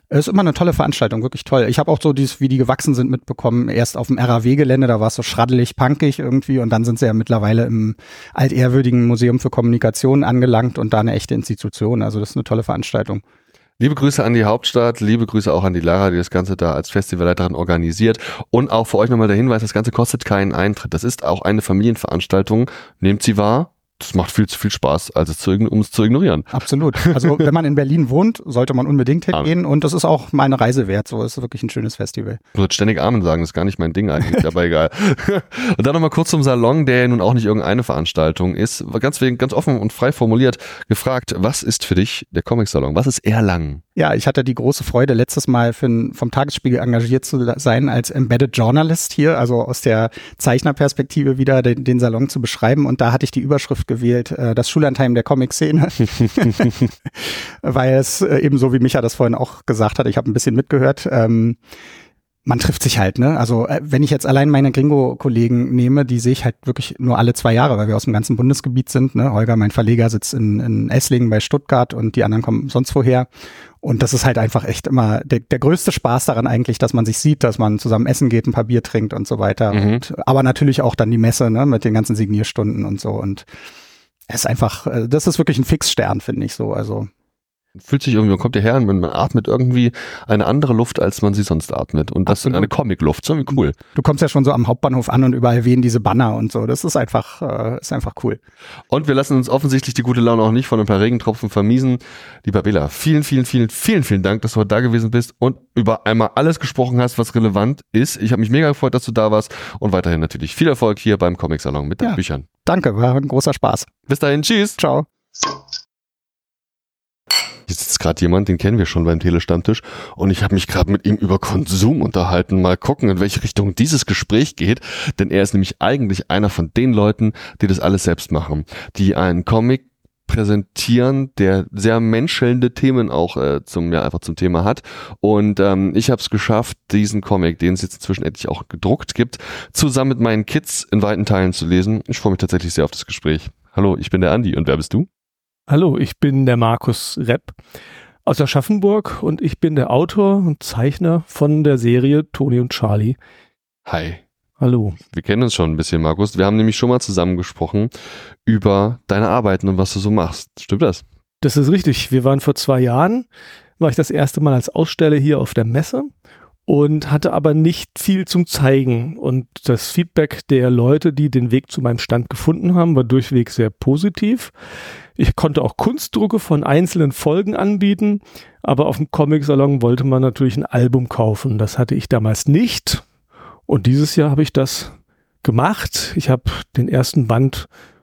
Es ist immer eine tolle Veranstaltung, wirklich toll. Ich habe auch so wie die gewachsen sind, mitbekommen. Erst auf dem RAW-Gelände, da war es so schraddelig, punkig irgendwie und dann sind sie ja mittlerweile im altehrwürdigen Museum für Kommunikation angelangt und da eine echte Institution. Also das ist eine tolle Veranstaltung. Liebe Grüße an die Hauptstadt, liebe Grüße auch an die Lara, die das Ganze da als Festivalleiterin organisiert. Und auch für euch nochmal der Hinweis, das Ganze kostet keinen Eintritt. Das ist auch eine Familienveranstaltung. Nehmt sie wahr. Das macht viel zu viel Spaß, um es zu ignorieren. Absolut. Also wenn man in Berlin wohnt, sollte man unbedingt hingehen und das ist auch mal eine Reise wert. So, es ist wirklich ein schönes Festival. Du sollst ständig Amen sagen, das ist gar nicht mein Ding eigentlich, aber egal. Und dann nochmal kurz zum Salon, der ja nun auch nicht irgendeine Veranstaltung ist. Ganz offen und frei formuliert gefragt, was ist für dich der Comic-Salon? Was ist Erlangen? Ja, ich hatte die große Freude, letztes Mal vom Tagesspiegel engagiert zu sein als Embedded Journalist hier, also aus der Zeichnerperspektive wieder den Salon zu beschreiben. Und da hatte ich die Überschrift gewählt, das Schullandheim der Comic-Szene, weil es ebenso wie Micha das vorhin auch gesagt hat, ich habe ein bisschen mitgehört, man trifft sich halt, ne? Also wenn ich jetzt allein meine Gringo-Kollegen nehme, die sehe ich halt wirklich nur alle 2 Jahre, weil wir aus dem ganzen Bundesgebiet sind, ne? Holger, mein Verleger, sitzt in Esslingen bei Stuttgart und die anderen kommen sonst woher. Und das ist halt einfach echt immer der größte Spaß daran eigentlich, dass man sich sieht, dass man zusammen essen geht, ein paar Bier trinkt und so weiter. Aber natürlich auch dann die Messe, ne? Mit den ganzen Signierstunden und so. Und es ist einfach, das ist wirklich ein Fixstern, finde ich so. Also fühlt sich irgendwie, man kommt hierher und man atmet irgendwie eine andere Luft, als man sie sonst atmet. Und das ist eine Comic-Luft, so irgendwie cool. Du kommst ja schon so am Hauptbahnhof an und überall wehen diese Banner und so. Das ist einfach cool. Und wir lassen uns offensichtlich die gute Laune auch nicht von ein paar Regentropfen vermiesen. Lieber Bela, vielen Dank, dass du heute da gewesen bist und über einmal alles gesprochen hast, was relevant ist. Ich habe mich mega gefreut, dass du da warst und weiterhin natürlich viel Erfolg hier beim Comic-Salon mit deinen Büchern. Danke, war ein großer Spaß. Bis dahin, tschüss. Ciao. Hier sitzt gerade jemand, den kennen wir schon beim Telestammtisch und ich habe mich gerade mit ihm über Konsum unterhalten. Mal gucken, in welche Richtung dieses Gespräch geht, denn er ist nämlich eigentlich einer von den Leuten, die das alles selbst machen, die einen Comic präsentieren, der sehr menschelnde Themen auch zum Thema hat. Und ich habe es geschafft, diesen Comic, den es jetzt inzwischen endlich auch gedruckt gibt, zusammen mit meinen Kids in weiten Teilen zu lesen. Ich freue mich tatsächlich sehr auf das Gespräch. Hallo, ich bin der Andi und wer bist du? Hallo, ich bin der Markus Repp aus Aschaffenburg und ich bin der Autor und Zeichner von der Serie Toni und Charlie. Hi. Hallo. Wir kennen uns schon ein bisschen, Markus. Wir haben nämlich schon mal zusammen gesprochen über deine Arbeiten und was du so machst. Stimmt das? Das ist richtig. Wir waren vor 2 Jahren, war ich das erste Mal als Aussteller hier auf der Messe und hatte aber nicht viel zum Zeigen. Und das Feedback der Leute, die den Weg zu meinem Stand gefunden haben, war durchweg sehr positiv. Ich konnte auch Kunstdrucke von einzelnen Folgen anbieten, aber auf dem Comic-Salon wollte man natürlich ein Album kaufen. Das hatte ich damals nicht. Und dieses Jahr habe ich das gemacht. Ich habe den ersten Band,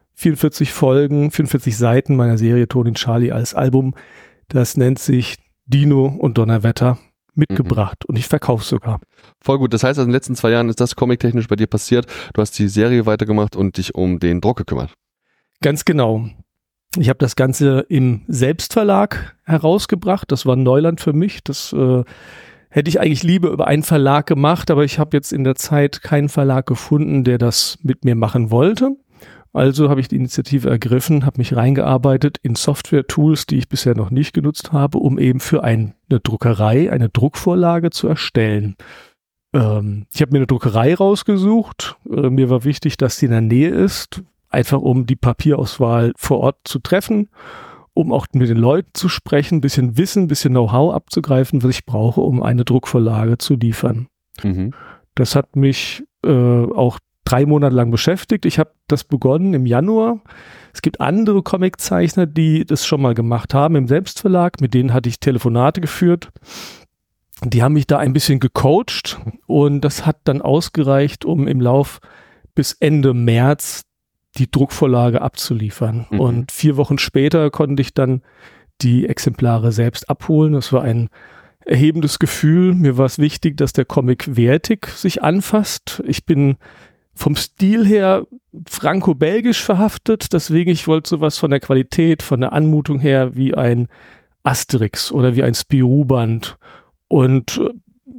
44 Folgen, 44 Seiten meiner Serie Toni und Charlie als Album. Das nennt sich Dino und Donnerwetter mitgebracht und ich verkaufe sogar. Voll gut. Das heißt, in den letzten 2 Jahren ist das comic-technisch bei dir passiert. Du hast die Serie weitergemacht und dich um den Druck gekümmert. Ganz genau. Ich habe das Ganze im Selbstverlag herausgebracht. Das war Neuland für mich. Das hätte ich eigentlich lieber über einen Verlag gemacht, aber ich habe jetzt in der Zeit keinen Verlag gefunden, der das mit mir machen wollte. Also habe ich die Initiative ergriffen, habe mich reingearbeitet in Software-Tools, die ich bisher noch nicht genutzt habe, um eben für eine Druckerei eine Druckvorlage zu erstellen. Ich habe mir eine Druckerei rausgesucht. Mir war wichtig, dass sie in der Nähe ist, einfach um die Papierauswahl vor Ort zu treffen, um auch mit den Leuten zu sprechen, ein bisschen Wissen, ein bisschen Know-how abzugreifen, was ich brauche, um eine Druckvorlage zu liefern. Das hat mich auch 3 Monate lang beschäftigt. Ich habe das begonnen im Januar. Es gibt andere Comiczeichner, die das schon mal gemacht haben im Selbstverlag. Mit denen hatte ich Telefonate geführt. Die haben mich da ein bisschen gecoacht und das hat dann ausgereicht, um im Lauf bis Ende März die Druckvorlage abzuliefern. Und 4 Wochen später konnte ich dann die Exemplare selbst abholen. Das war ein erhebendes Gefühl. Mir war es wichtig, dass der Comic wertig sich anfasst. Ich bin vom Stil her franco-belgisch verhaftet, deswegen ich wollte sowas von der Qualität, von der Anmutung her wie ein Asterix oder wie ein Spirou-Band. Und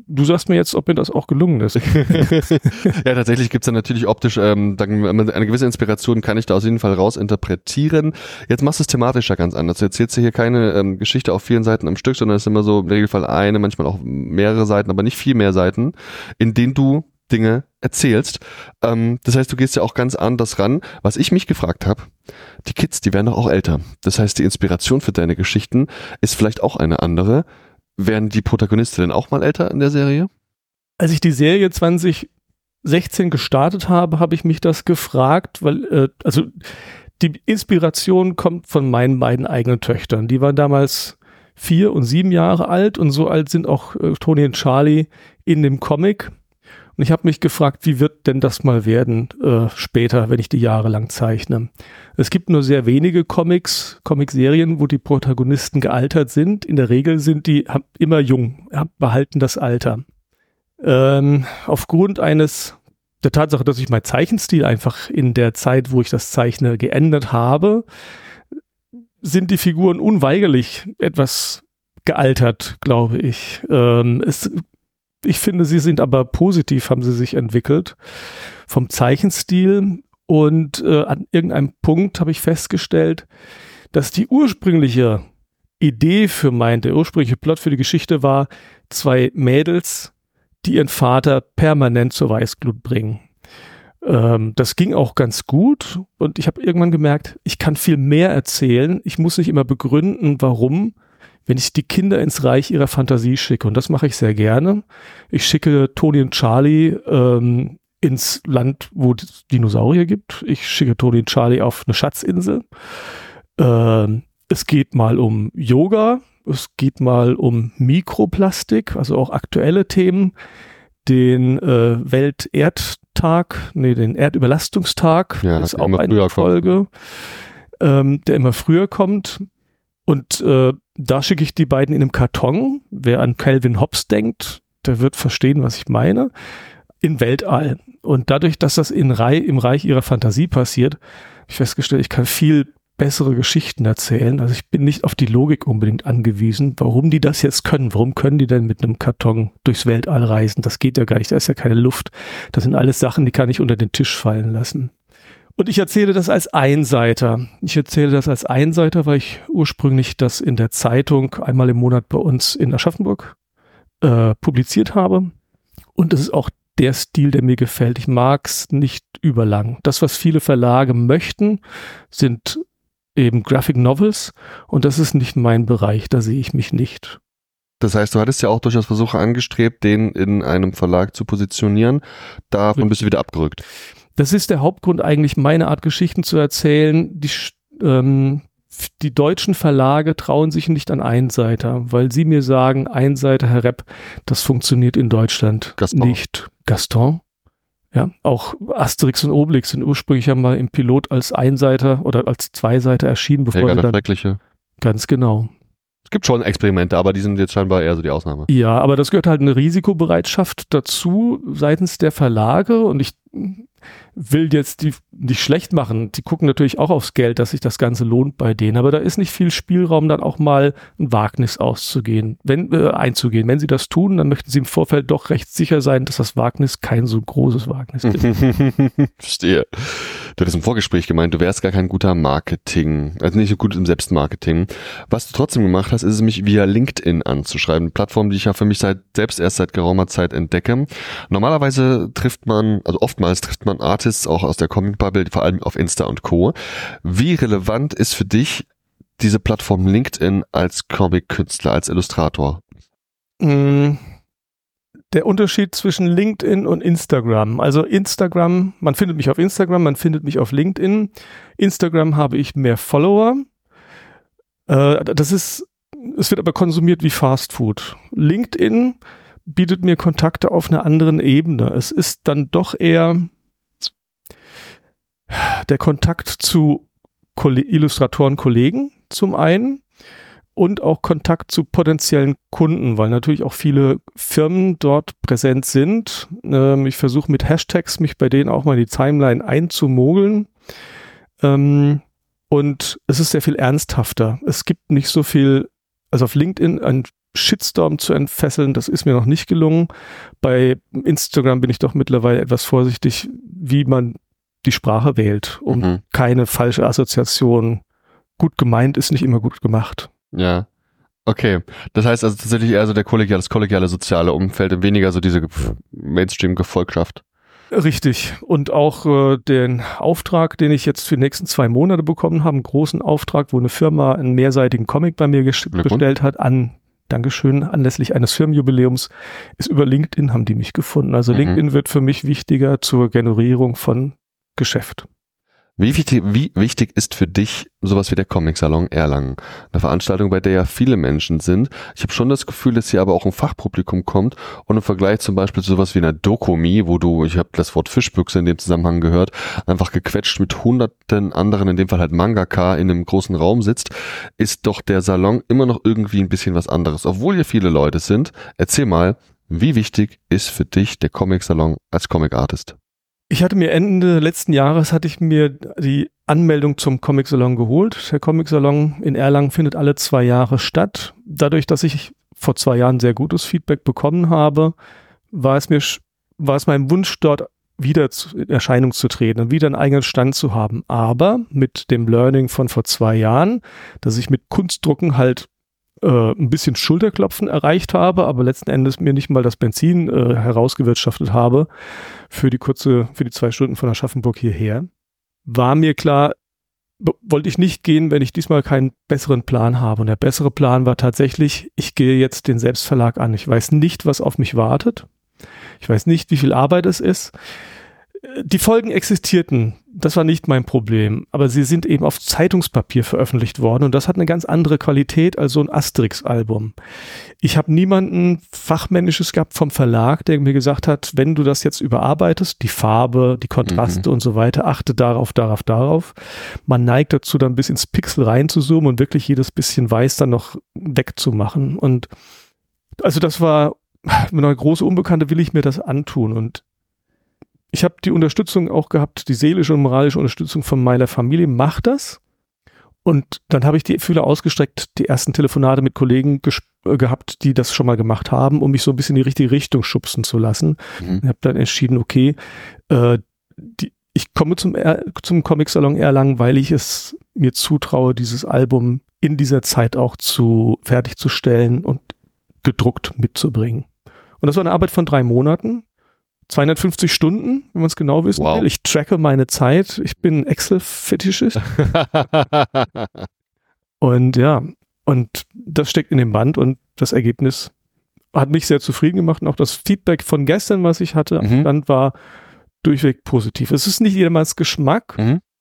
du sagst mir jetzt, ob mir das auch gelungen ist. Ja, tatsächlich gibt's da natürlich optisch eine gewisse Inspiration, kann ich da auf jeden Fall rausinterpretieren. Jetzt machst du es thematischer ganz anders. Du erzählst hier keine Geschichte auf vielen Seiten am Stück, sondern es ist immer so im Regelfall eine, manchmal auch mehrere Seiten, aber nicht viel mehr Seiten, in denen du Dinge erzählst. Das heißt, du gehst ja auch ganz anders ran. Was ich mich gefragt habe, die Kids, die werden doch auch älter. Das heißt, die Inspiration für deine Geschichten ist vielleicht auch eine andere. Werden die Protagonisten denn auch mal älter in der Serie? Als ich die Serie 2016 gestartet habe, habe ich mich das gefragt, weil die Inspiration kommt von meinen beiden eigenen Töchtern. Die waren damals 4 und 7 Jahre alt und so alt sind auch Toni und Charlie in dem Comic. Und ich habe mich gefragt, wie wird denn das mal werden später, wenn ich die jahrelang zeichne? Es gibt nur sehr wenige Comic-Serien, wo die Protagonisten gealtert sind. In der Regel sind die immer jung, behalten das Alter. Aufgrund der Tatsache, dass ich meinen Zeichenstil einfach in der Zeit, wo ich das zeichne, geändert habe, sind die Figuren unweigerlich etwas gealtert, glaube ich. Ich finde, sie sind aber positiv, haben sie sich entwickelt vom Zeichenstil und an irgendeinem Punkt habe ich festgestellt, dass die ursprüngliche Idee der ursprüngliche Plot für die Geschichte war, 2 Mädels, die ihren Vater permanent zur Weißglut bringen. Das ging auch ganz gut und ich habe irgendwann gemerkt, ich kann viel mehr erzählen, ich muss nicht immer begründen, warum, wenn ich die Kinder ins Reich ihrer Fantasie schicke. Und das mache ich sehr gerne. Ich schicke Toni und Charlie ins Land, wo es Dinosaurier gibt. Ich schicke Toni und Charlie auf eine Schatzinsel. Es geht mal um Yoga. Es geht mal um Mikroplastik, also auch aktuelle Themen. Den den Erdüberlastungstag ist auch eine Folge, der immer früher kommt. Und da schicke ich die beiden in einem Karton. Wer an Calvin Hobbes denkt, der wird verstehen, was ich meine. In Weltall. Und dadurch, dass das im Reich ihrer Fantasie passiert, habe ich festgestellt, ich kann viel bessere Geschichten erzählen. Also ich bin nicht auf die Logik unbedingt angewiesen, warum die das jetzt können. Warum können die denn mit einem Karton durchs Weltall reisen? Das geht ja gar nicht, da ist ja keine Luft. Das sind alles Sachen, die kann ich unter den Tisch fallen lassen. Und ich erzähle das als Einseiter. Weil ich ursprünglich das in der Zeitung einmal im Monat bei uns in Aschaffenburg publiziert habe. Und das ist auch der Stil, der mir gefällt. Ich mag es nicht überlang. Das, was viele Verlage möchten, sind eben Graphic Novels. Und das ist nicht mein Bereich. Da sehe ich mich nicht. Das heißt, du hattest ja auch durchaus Versuche angestrebt, den in einem Verlag zu positionieren. Davon bist du wieder abgerückt. Das ist der Hauptgrund eigentlich, meine Art Geschichten zu erzählen. Die deutschen Verlage trauen sich nicht an Einseiter, weil sie mir sagen, Einseiter, Herr Repp, das funktioniert in Deutschland nicht. Gaston? Ja, auch Asterix und Obelix sind ursprünglich ja mal im Pilot als Einseiter oder als Zweiseiter erschienen, bevor sie dann... Schreckliche. Ganz genau. Es gibt schon Experimente, aber die sind jetzt scheinbar eher so die Ausnahme. Ja, aber das gehört halt eine Risikobereitschaft dazu seitens der Verlage und ich will jetzt die nicht schlecht machen. Die gucken natürlich auch aufs Geld, dass sich das Ganze lohnt bei denen, aber da ist nicht viel Spielraum, dann auch mal ein Wagnis einzugehen. Wenn sie das tun, dann möchten sie im Vorfeld doch recht sicher sein, dass das Wagnis kein so großes Wagnis ist. Verstehe. Du hattest im Vorgespräch gemeint, du wärst gar kein guter Marketing, also nicht so gut im Selbstmarketing. Was du trotzdem gemacht hast, ist es, mich via LinkedIn anzuschreiben. Eine Plattform, die ich ja für mich selbst erst seit geraumer Zeit entdecke. Normalerweise oftmals trifft man Artists auch aus der Comic-Bubble, vor allem auf Insta und Co. Wie relevant ist für dich diese Plattform LinkedIn als Comic-Künstler, als Illustrator? Der Unterschied zwischen LinkedIn und Instagram. Also Instagram, man findet mich auf Instagram, man findet mich auf LinkedIn. Instagram habe ich mehr Follower. Es wird aber konsumiert wie Fast Food. LinkedIn bietet mir Kontakte auf einer anderen Ebene. Es ist dann doch eher der Kontakt zu Illustratoren, Kollegen zum einen und auch Kontakt zu potenziellen Kunden, weil natürlich auch viele Firmen dort präsent sind. Ich versuche mit Hashtags mich bei denen auch mal in die Timeline einzumogeln. Und es ist sehr viel ernsthafter. Es gibt nicht so viel, also auf LinkedIn ein Shitstorm zu entfesseln, das ist mir noch nicht gelungen. Bei Instagram bin ich doch mittlerweile etwas vorsichtig, wie man die Sprache wählt, um keine falsche Assoziation. Gut gemeint ist nicht immer gut gemacht. Ja. Okay, das heißt also tatsächlich eher so das kollegiale soziale Umfeld und weniger so diese Mainstream-Gefolgschaft. Richtig. Und auch den Auftrag, den ich jetzt für die nächsten 2 Monate bekommen habe, einen großen Auftrag, wo eine Firma einen mehrseitigen Comic bei mir bestellt hat, Dankeschön, anlässlich eines Firmenjubiläums, ist über LinkedIn, haben die mich gefunden. Also LinkedIn wird für mich wichtiger zur Generierung von Geschäft. Wie wichtig ist für dich sowas wie der Comic-Salon Erlangen? Eine Veranstaltung, bei der ja viele Menschen sind. Ich habe schon das Gefühl, dass hier aber auch ein Fachpublikum kommt und im Vergleich zum Beispiel zu sowas wie einer Dokumi, wo ich habe das Wort Fischbüchse in dem Zusammenhang gehört, einfach gequetscht mit hunderten anderen, in dem Fall halt Mangaka, in einem großen Raum sitzt, ist doch der Salon immer noch irgendwie ein bisschen was anderes. Obwohl hier viele Leute sind, erzähl mal, wie wichtig ist für dich der Comic-Salon als Comic-Artist? Ich hatte mir Ende letzten Jahres die Anmeldung zum Comic-Salon geholt. Der Comic-Salon in Erlangen findet alle 2 Jahre statt. Dadurch, dass ich vor 2 Jahren sehr gutes Feedback bekommen habe, war es mein Wunsch, dort wieder in Erscheinung zu treten und wieder einen eigenen Stand zu haben. Aber mit dem Learning von vor 2 Jahren, dass ich mit Kunstdrucken halt ein bisschen Schulterklopfen erreicht habe, aber letzten Endes mir nicht mal das Benzin herausgewirtschaftet habe für die 2 Stunden von Aschaffenburg hierher, war mir klar, wollte ich nicht gehen, wenn ich diesmal keinen besseren Plan habe. Und der bessere Plan war tatsächlich, ich gehe jetzt den Selbstverlag an. Ich weiß nicht, was auf mich wartet. Ich weiß nicht, wie viel Arbeit es ist. Die Folgen existierten, das war nicht mein Problem, aber sie sind eben auf Zeitungspapier veröffentlicht worden und das hat eine ganz andere Qualität als so ein Asterix-Album. Ich habe niemanden Fachmännisches gehabt vom Verlag, der mir gesagt hat, wenn du das jetzt überarbeitest, die Farbe, die Kontraste und so weiter, achte darauf. Man neigt dazu, dann bis ins Pixel reinzuzoomen und wirklich jedes bisschen Weiß dann noch wegzumachen. Und also das war, mit einer großen Unbekannte will ich mir das antun und ich habe die Unterstützung auch gehabt, die seelische und moralische Unterstützung von meiner Familie, mach das. Und dann habe ich die Fühler ausgestreckt, die ersten Telefonate mit Kollegen gehabt, die das schon mal gemacht haben, um mich so ein bisschen in die richtige Richtung schubsen zu lassen. Ich habe dann entschieden, okay, ich komme zum Comic-Salon Erlangen, weil ich es mir zutraue, dieses Album in dieser Zeit auch fertigzustellen und gedruckt mitzubringen. Und das war eine Arbeit von 3 Monaten. 250 Stunden, wenn man es genau wissen will. Ich tracke meine Zeit. Ich bin Excel-Fetischist. Und das steckt in dem Band und das Ergebnis hat mich sehr zufrieden gemacht. Und auch das Feedback von gestern, was ich hatte, am Stand war durchweg positiv. Es ist nicht jedermanns Geschmack,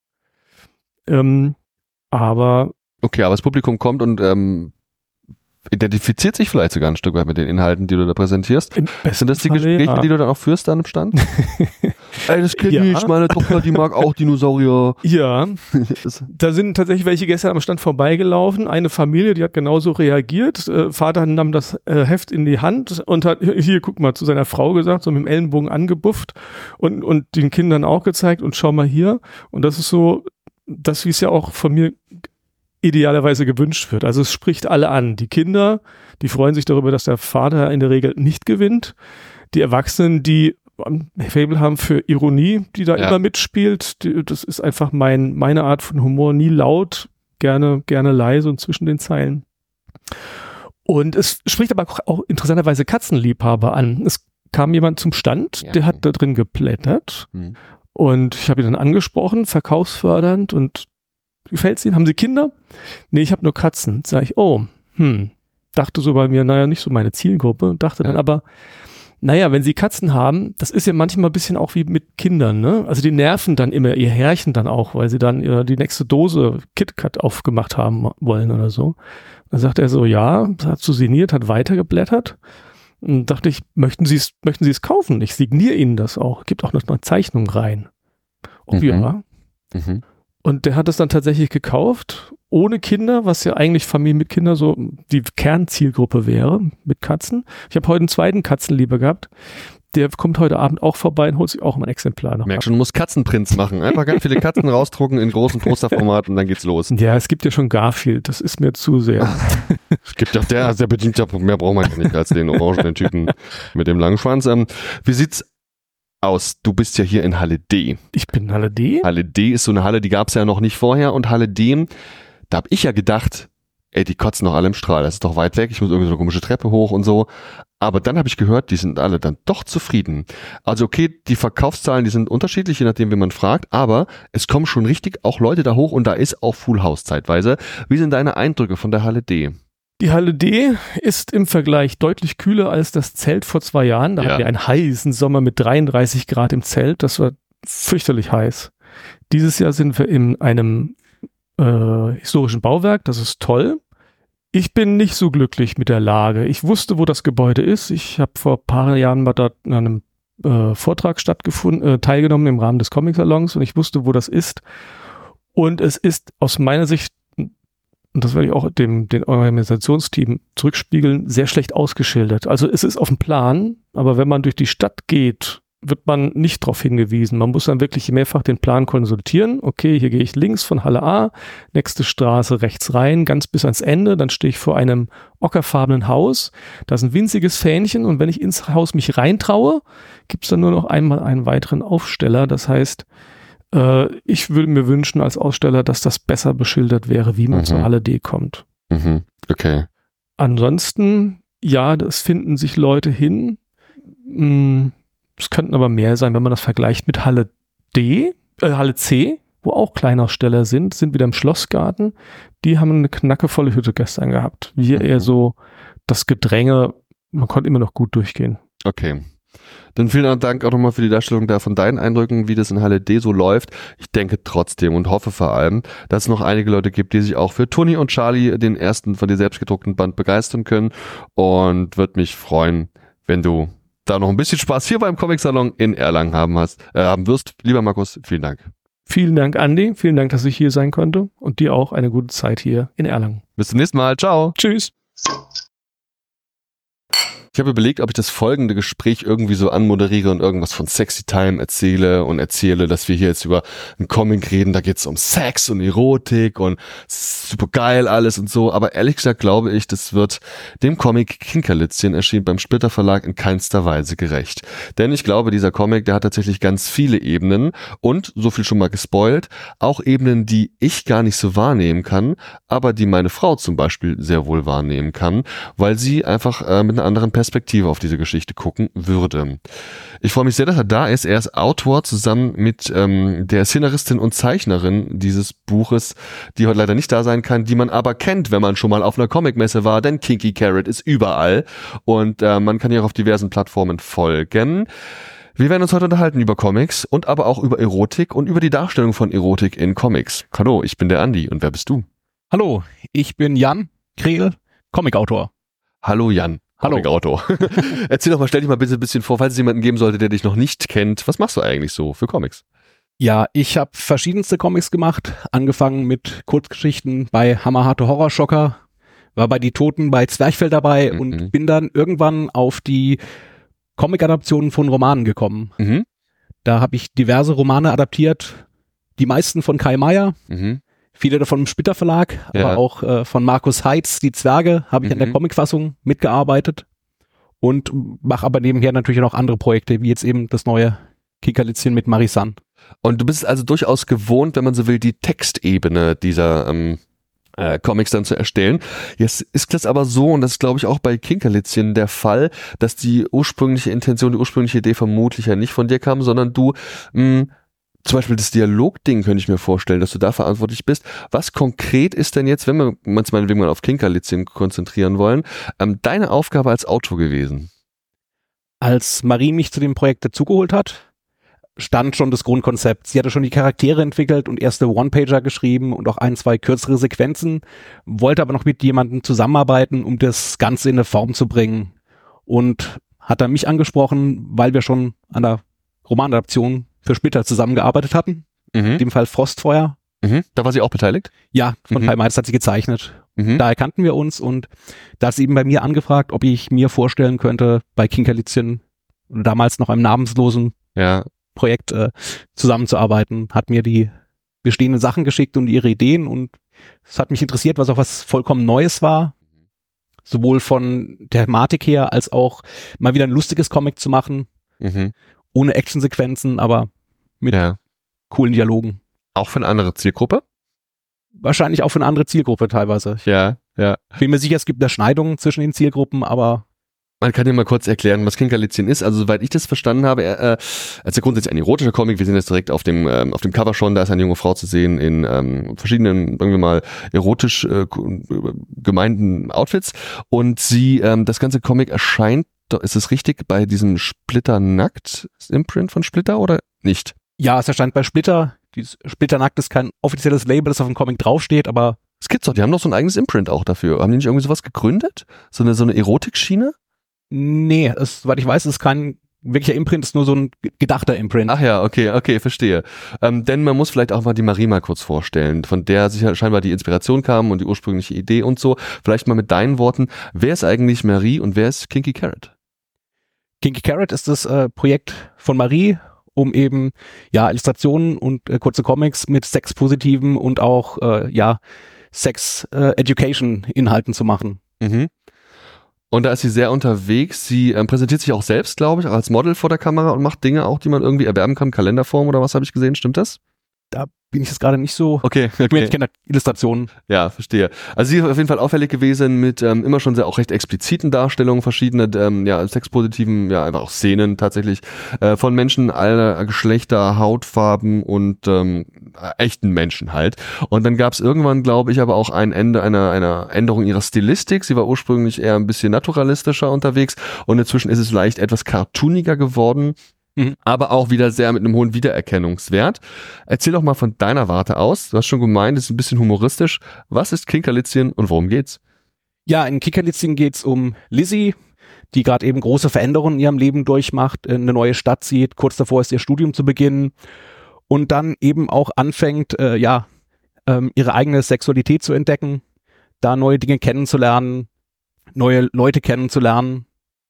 aber das Publikum kommt und identifiziert sich vielleicht sogar ein Stück weit mit den Inhalten, die du da präsentierst. Sind das die Gespräche, die du dann auch führst dann im Stand? Ey, das kenne ich, meine Tochter, die mag auch Dinosaurier. Ja, da sind tatsächlich welche gestern am Stand vorbeigelaufen. Eine Familie, die hat genauso reagiert. Vater nahm das Heft in die Hand und hat, hier, guck mal, zu seiner Frau gesagt, so mit dem Ellenbogen angebufft und den Kindern auch gezeigt und schau mal hier. Und das ist so, das, wie es ja auch von mir idealerweise gewünscht wird. Also es spricht alle an. Die Kinder, die freuen sich darüber, dass der Vater in der Regel nicht gewinnt. Die Erwachsenen, die ein Faible haben für Ironie, die da immer mitspielt. Das ist einfach meine Art von Humor. Nie laut, gerne leise und zwischen den Zeilen. Und es spricht aber auch interessanterweise Katzenliebhaber an. Es kam jemand zum Stand, der hat da drin geblättert. Und ich habe ihn dann angesprochen, verkaufsfördernd und gefällt's Ihnen? Haben Sie Kinder? Nee, ich habe nur Katzen. Sag ich, dachte so bei mir, nicht so meine Zielgruppe. Und dachte dann aber, wenn Sie Katzen haben, das ist ja manchmal ein bisschen auch wie mit Kindern, ne? Also die nerven dann immer ihr Herrchen dann auch, weil sie dann die nächste Dose KitKat aufgemacht haben wollen oder so. Dann sagt er so, hat so signiert, hat weitergeblättert. Und dachte ich, möchten Sie es kaufen? Ich signiere Ihnen das auch. Gibt auch noch eine Zeichnung rein. Und der hat es dann tatsächlich gekauft ohne Kinder, was ja eigentlich Familie mit Kindern so die Kernzielgruppe wäre, mit Katzen. Ich habe heute einen zweiten Katzenlieber gehabt. Der kommt heute Abend auch vorbei und holt sich auch mal ein Exemplar noch. Merk schon, du musst Katzenprints machen. Einfach ganz viele Katzen rausdrucken in großen Posterformat und dann geht's los. Ja, es gibt ja schon Garfield. Das ist mir zu sehr. Es gibt ja der bedient ja, mehr braucht man ja nicht als den orangenen Typen mit dem langen Schwanz. Wie sieht's aus? Du bist ja hier in Halle D. Ich bin in Halle D. Halle D ist so eine Halle, die gab's ja noch nicht vorher. Und Halle D, da hab ich ja gedacht, ey, die kotzen doch alle im Strahl. Das ist doch weit weg. Ich muss irgendwie so eine komische Treppe hoch und so. Aber dann habe ich gehört, die sind alle dann doch zufrieden. Also okay, die Verkaufszahlen, die sind unterschiedlich, je nachdem, wen man fragt. Aber es kommen schon richtig auch Leute da hoch und da ist auch Full House zeitweise. Wie sind deine Eindrücke von der Halle D? Die Halle D ist im Vergleich deutlich kühler als das Zelt vor 2 Jahren. Da hatten wir einen heißen Sommer mit 33 Grad im Zelt. Das war fürchterlich heiß. Dieses Jahr sind wir in einem historischen Bauwerk. Das ist toll. Ich bin nicht so glücklich mit der Lage. Ich wusste, wo das Gebäude ist. Ich habe vor ein paar Jahren mal dort an einem Vortrag teilgenommen im Rahmen des Comic-Salons und ich wusste, wo das ist. Und es ist aus meiner Sicht, und das werde ich auch den Organisationsteam zurückspiegeln, sehr schlecht ausgeschildert. Also es ist auf dem Plan, aber wenn man durch die Stadt geht, wird man nicht darauf hingewiesen. Man muss dann wirklich mehrfach den Plan konsultieren. Okay, hier gehe ich links von Halle A, nächste Straße rechts rein, ganz bis ans Ende. Dann stehe ich vor einem ockerfarbenen Haus. Da ist ein winziges Fähnchen und wenn ich ins Haus mich reintraue, gibt es dann nur noch einmal einen weiteren Aufsteller. Das heißt, ich würde mir wünschen als Aussteller, dass das besser beschildert wäre, wie man zur Halle D kommt. Okay. Ansonsten, ja, das finden sich Leute hin. Es könnten aber mehr sein, wenn man das vergleicht mit Halle C, wo auch Kleinaussteller sind wieder im Schlossgarten. Die haben eine knackevolle Hütte gestern gehabt. Wir eher so das Gedränge, man konnte immer noch gut durchgehen. Okay. Dann vielen Dank auch nochmal für die Darstellung da von deinen Eindrücken, wie das in Halle D so läuft. Ich denke trotzdem und hoffe vor allem, dass es noch einige Leute gibt, die sich auch für Toni und Charlie, den ersten von dir selbst gedruckten Band, begeistern können und würde mich freuen, wenn du da noch ein bisschen Spaß hier beim Comic-Salon in Erlangen haben wirst. Lieber Markus, vielen Dank. Vielen Dank, Andi. Vielen Dank, dass ich hier sein konnte und dir auch eine gute Zeit hier in Erlangen. Bis zum nächsten Mal. Ciao. Tschüss. Ich habe überlegt, ob ich das folgende Gespräch irgendwie so anmoderiere und irgendwas von Sexy Time erzähle, dass wir hier jetzt über einen Comic reden, da geht's um Sex und Erotik und super geil alles und so, aber ehrlich gesagt glaube ich, das wird dem Comic Kinkerlitzchen, erschienen beim Splitter Verlag, in keinster Weise gerecht. Denn ich glaube, dieser Comic, der hat tatsächlich ganz viele Ebenen und, so viel schon mal gespoilt, auch Ebenen, die ich gar nicht so wahrnehmen kann, aber die meine Frau zum Beispiel sehr wohl wahrnehmen kann, weil sie einfach mit einer anderen Perspektive auf diese Geschichte gucken würde. Ich freue mich sehr, dass er da ist. Er ist Autor zusammen mit der Szenaristin und Zeichnerin dieses Buches, die heute leider nicht da sein kann, die man aber kennt, wenn man schon mal auf einer Comicmesse war, denn Kinky Carrot ist überall und man kann ihr auch auf diversen Plattformen folgen. Wir werden uns heute unterhalten über Comics und aber auch über Erotik und über die Darstellung von Erotik in Comics. Hallo, ich bin der Andi und wer bist du? Hallo, ich bin Jan Krehl, Comicautor. Hallo Jan. Hallo. Comic-Autor. Erzähl doch mal, stell dich mal bitte ein bisschen vor, falls es jemanden geben sollte, der dich noch nicht kennt. Was machst du eigentlich so für Comics? Ja, ich habe verschiedenste Comics gemacht, angefangen mit Kurzgeschichten bei Hammerharte Horrorschocker, war bei Die Toten bei Zwerchfell dabei und bin dann irgendwann auf die Comic-Adaptionen von Romanen gekommen. Da habe ich diverse Romane adaptiert, die meisten von Kai Meier, viele davon im Splitter Verlag, aber auch von Markus Heitz, Die Zwerge, habe ich an der Comicfassung mitgearbeitet und mache aber nebenher natürlich noch andere Projekte, wie jetzt eben das neue Kinkerlitzchen mit Marisanne. Und du bist also durchaus gewohnt, wenn man so will, die Textebene dieser Comics dann zu erstellen. Jetzt ist das aber so, und das ist glaube ich auch bei Kinkerlitzchen der Fall, dass die ursprüngliche Intention, die ursprüngliche Idee vermutlich ja nicht von dir kam, sondern du zum Beispiel das Dialogding könnte ich mir vorstellen, dass du da verantwortlich bist. Was konkret ist denn jetzt, wenn wir uns meinetwegen mal auf Kinkerlitzchen konzentrieren wollen, deine Aufgabe als Autor gewesen? Als Marie mich zu dem Projekt dazugeholt hat, stand schon das Grundkonzept. Sie hatte schon die Charaktere entwickelt und erste One-Pager geschrieben und auch 1, 2 kürzere Sequenzen, wollte aber noch mit jemandem zusammenarbeiten, um das Ganze in eine Form zu bringen. Und hat dann mich angesprochen, weil wir schon an der Romanadaption für Splitter zusammengearbeitet hatten, in dem Fall Frostfeuer, Da war sie auch beteiligt? Ja, von Palmeier, das hat sie gezeichnet. Da erkannten wir uns und da hat sie eben bei mir angefragt, ob ich mir vorstellen könnte, bei Kinkerlitzchen, damals noch einem namenslosen Projekt zusammenzuarbeiten. Hat mir die bestehenden Sachen geschickt und ihre Ideen und es hat mich interessiert, was auch was vollkommen Neues war. Sowohl von der Thematik her, als auch mal wieder ein lustiges Comic zu machen. Ohne Actionsequenzen, aber mit coolen Dialogen. Auch für eine andere Zielgruppe? Wahrscheinlich auch für eine andere Zielgruppe teilweise. Ja. Ich bin mir sicher, es gibt Überschneidungen zwischen den Zielgruppen, aber man kann ja mal kurz erklären, was Kinkerlitzchen ist. Also soweit ich das verstanden habe, als ja grundsätzlich ein erotischer Comic, wir sehen jetzt direkt auf dem Cover schon, da ist eine junge Frau zu sehen in verschiedenen, sagen wir mal, erotisch gemeinten Outfits. Und sie, das ganze Comic erscheint, ist es richtig, bei diesem Splitter Nackt Imprint von Splitter oder nicht? Ja, es erscheint bei Splitter. Dieses Splitter Nackt ist kein offizielles Label, das auf dem Comic draufsteht, aber es gibt's doch, die haben doch so ein eigenes Imprint auch dafür. Haben die nicht irgendwie sowas gegründet? So eine Erotik-Schiene? Nee, soweit ich weiß, ist kein wirklicher Imprint, ist nur so ein gedachter Imprint. Ach ja, okay, verstehe. Denn man muss vielleicht auch mal die Marie mal kurz vorstellen, von der sicher scheinbar die Inspiration kam und die ursprüngliche Idee und so. Vielleicht mal mit deinen Worten, wer ist eigentlich Marie und wer ist Kinky Carrot? Kinky Carrot ist das Projekt von Marie, um eben Illustrationen und kurze Comics mit sexpositiven und auch Sex-Education-Inhalten zu machen. Und da ist sie sehr unterwegs. Sie präsentiert sich auch selbst, glaube ich, auch als Model vor der Kamera und macht Dinge auch, die man irgendwie erwerben kann, Kalenderform oder was habe ich gesehen, stimmt das? Da bin ich jetzt gerade nicht so. Okay. Ich kenne Illustrationen. Ja, verstehe. Also sie ist auf jeden Fall auffällig gewesen mit immer schon sehr auch recht expliziten Darstellungen verschiedener sexpositiven, einfach auch Szenen tatsächlich von Menschen aller Geschlechter, Hautfarben und echten Menschen halt. Und dann gab es irgendwann, glaube ich, aber auch ein Ende einer Änderung ihrer Stilistik. Sie war ursprünglich eher ein bisschen naturalistischer unterwegs und inzwischen ist es leicht etwas cartooniger geworden. Aber auch wieder sehr mit einem hohen Wiedererkennungswert. Erzähl doch mal von deiner Warte aus. Du hast schon gemeint, es ist ein bisschen humoristisch. Was ist Kinkerlitzchen und worum geht's? Ja, in Kinkerlitzchen geht's um Lizzie, die gerade eben große Veränderungen in ihrem Leben durchmacht, in eine neue Stadt zieht, kurz davor ist ihr Studium zu beginnen und dann eben auch anfängt, ihre eigene Sexualität zu entdecken, da neue Dinge kennenzulernen, neue Leute kennenzulernen.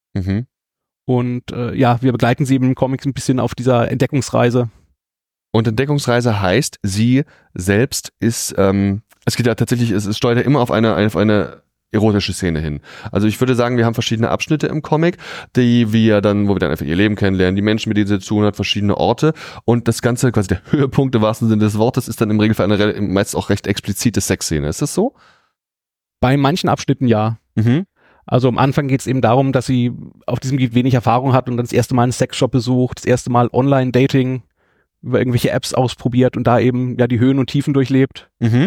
Und wir begleiten sie eben im Comics ein bisschen auf dieser Entdeckungsreise. Und Entdeckungsreise heißt, sie selbst ist, es geht ja tatsächlich, es steuert ja immer auf eine erotische Szene hin. Also ich würde sagen, wir haben verschiedene Abschnitte im Comic, wo wir dann einfach ihr Leben kennenlernen, die Menschen, mit denen sie zu tun hat, verschiedene Orte und das Ganze, quasi der Höhepunkt im wahrsten Sinne des Wortes, ist dann im Regelfall eine meist auch recht explizite Sexszene. Ist das so? Bei manchen Abschnitten ja. Also am Anfang geht es eben darum, dass sie auf diesem Gebiet wenig Erfahrung hat und dann das erste Mal einen Sexshop besucht, das erste Mal Online-Dating über irgendwelche Apps ausprobiert und da eben die Höhen und Tiefen durchlebt.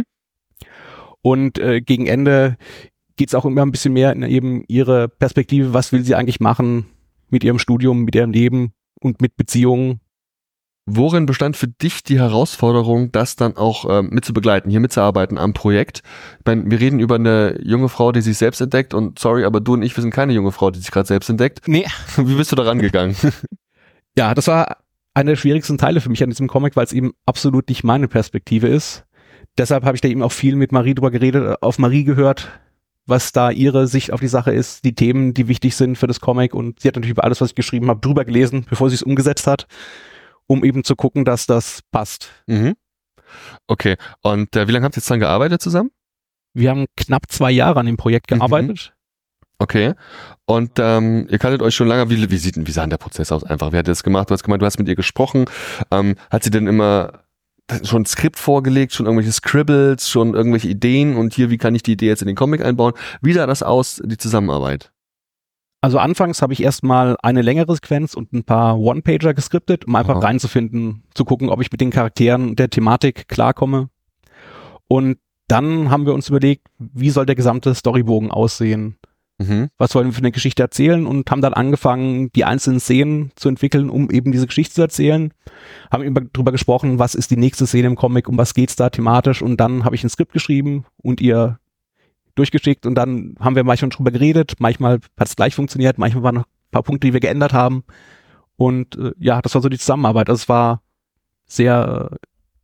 Und gegen Ende geht es auch immer ein bisschen mehr in eben ihre Perspektive, was will sie eigentlich machen mit ihrem Studium, mit ihrem Leben und mit Beziehungen. Worin bestand für dich die Herausforderung, das dann auch mitzubegleiten, hier mitzuarbeiten am Projekt? Ich meine, wir reden über eine junge Frau, die sich selbst entdeckt und sorry, aber du und ich, wir sind keine junge Frau, die sich gerade selbst entdeckt. Nee. Wie bist du da rangegangen? Ja, das war einer der schwierigsten Teile für mich an diesem Comic, weil es eben absolut nicht meine Perspektive ist. Deshalb habe ich da eben auch viel mit Marie drüber geredet, auf Marie gehört, was da ihre Sicht auf die Sache ist, die Themen, die wichtig sind für das Comic und sie hat natürlich über alles, was ich geschrieben habe, drüber gelesen, bevor sie es umgesetzt hat, um eben zu gucken, dass das passt. Okay, und wie lange habt ihr jetzt dran gearbeitet zusammen? Wir haben knapp 2 Jahre an dem Projekt gearbeitet. Okay, und ihr kanntet euch schon lange, wie sah denn der Prozess aus einfach? Wer hat das gemacht? Du hast gemeint, du hast mit ihr gesprochen. Hat sie denn immer schon ein Skript vorgelegt, schon irgendwelche Scribbles, schon irgendwelche Ideen und hier, wie kann ich die Idee jetzt in den Comic einbauen? Wie sah das aus, die Zusammenarbeit? Also anfangs habe ich erstmal eine längere Sequenz und ein paar One-Pager geskriptet, um einfach reinzufinden, zu gucken, ob ich mit den Charakteren und der Thematik klarkomme. Und dann haben wir uns überlegt, wie soll der gesamte Storybogen aussehen? Was wollen wir für eine Geschichte erzählen? Und haben dann angefangen, die einzelnen Szenen zu entwickeln, um eben diese Geschichte zu erzählen. Haben eben darüber gesprochen, was ist die nächste Szene im Comic, um was geht's da thematisch. Und dann habe ich ein Skript geschrieben und ihr durchgeschickt und dann haben wir manchmal drüber geredet, manchmal hat es gleich funktioniert, manchmal waren noch ein paar Punkte, die wir geändert haben und das war so die Zusammenarbeit. Also es war sehr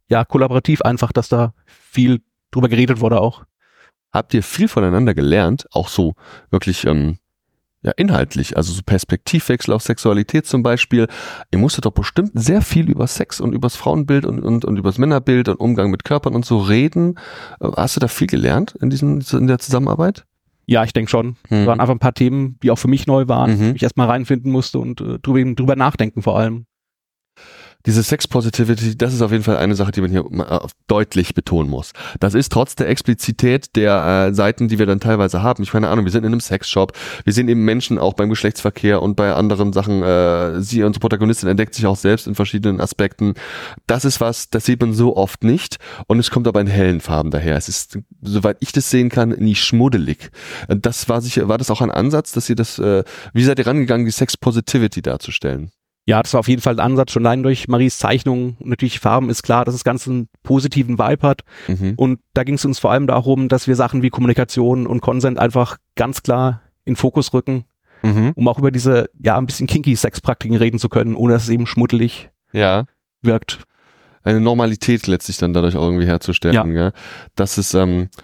ja, kollaborativ einfach, dass da viel drüber geredet wurde auch. Habt ihr viel voneinander gelernt, auch so wirklich inhaltlich, also so Perspektivwechsel auf Sexualität zum Beispiel. Ihr musstet doch bestimmt sehr viel über Sex und übers Frauenbild und übers Männerbild und Umgang mit Körpern und so reden. Hast du da viel gelernt in der Zusammenarbeit? Ja, ich denke schon. Es waren einfach ein paar Themen, die auch für mich neu waren, wo ich erstmal reinfinden musste und drüber nachdenken vor allem. Diese Sex-Positivity, das ist auf jeden Fall eine Sache, die man hier deutlich betonen muss. Das ist trotz der Explizität der Seiten, die wir dann teilweise haben. Ich meine Ahnung, wir sind in einem Sexshop, wir sehen eben Menschen auch beim Geschlechtsverkehr und bei anderen Sachen. Unsere Protagonistin entdeckt sich auch selbst in verschiedenen Aspekten. Das ist was, das sieht man so oft nicht und es kommt aber in hellen Farben daher. Es ist, soweit ich das sehen kann, nie schmuddelig. War das auch ein Ansatz, dass ihr das, wie seid ihr rangegangen, die Sex-Positivity darzustellen? Ja, das war auf jeden Fall ein Ansatz, schon allein durch Maries Zeichnung. Natürlich Farben ist klar, dass das Ganze einen positiven Vibe hat. Und da ging es uns vor allem darum, dass wir Sachen wie Kommunikation und Consent einfach ganz klar in Fokus rücken, um auch über diese, ja, ein bisschen kinky Sexpraktiken reden zu können, ohne dass es eben schmuddelig wirkt. Eine Normalität letztlich dann dadurch auch irgendwie herzustellen. Ja. Gell? Das ist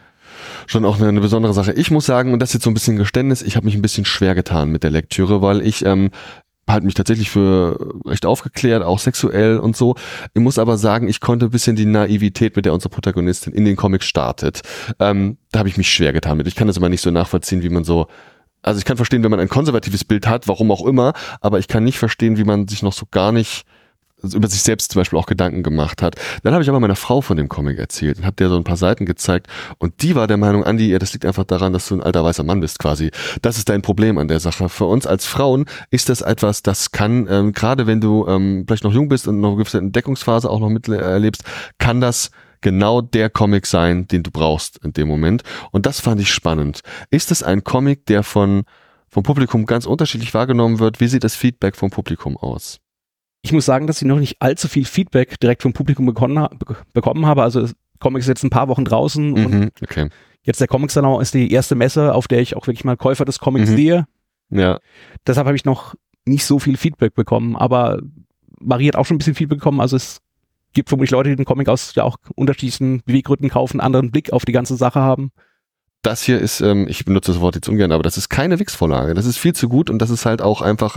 schon auch eine besondere Sache. Ich muss sagen, und das ist jetzt so ein bisschen Geständnis, ich habe mich ein bisschen schwer getan mit der Lektüre, weil ich halt mich tatsächlich für recht aufgeklärt, auch sexuell und so. Ich muss aber sagen, ich konnte ein bisschen die Naivität, mit der unsere Protagonistin in den Comics startet, da habe ich mich schwer getan mit. Ich kann das immer nicht so nachvollziehen, wie man so, also ich kann verstehen, wenn man ein konservatives Bild hat, warum auch immer, aber ich kann nicht verstehen, wie man sich noch so gar nicht über sich selbst zum Beispiel auch Gedanken gemacht hat. Dann habe ich aber meiner Frau von dem Comic erzählt und habe der so ein paar Seiten gezeigt und die war der Meinung, Andi, ja, das liegt einfach daran, dass du ein alter weißer Mann bist quasi. Das ist dein Problem an der Sache. Für uns als Frauen ist das etwas, das kann, gerade wenn du vielleicht noch jung bist und noch eine gewisse Entdeckungsphase auch noch miterlebst, kann das genau der Comic sein, den du brauchst in dem Moment. Und das fand ich spannend. Ist es ein Comic, der vom Publikum ganz unterschiedlich wahrgenommen wird? Wie sieht das Feedback vom Publikum aus? Ich muss sagen, dass ich noch nicht allzu viel Feedback direkt vom Publikum bekommen habe. Also der Comic ist jetzt ein paar Wochen draußen und jetzt der Comic-Salon ist die erste Messe, auf der ich auch wirklich mal Käufer des Comics sehe. Ja. Deshalb habe ich noch nicht so viel Feedback bekommen, aber Marie hat auch schon ein bisschen Feedback bekommen. Also es gibt vermutlich Leute, die den Comic aus ja auch unterschiedlichen Beweggründen kaufen, einen anderen Blick auf die ganze Sache haben. Das hier ist, ich benutze das Wort jetzt ungern, aber das ist keine Wix-Vorlage. Das ist viel zu gut und das ist halt auch einfach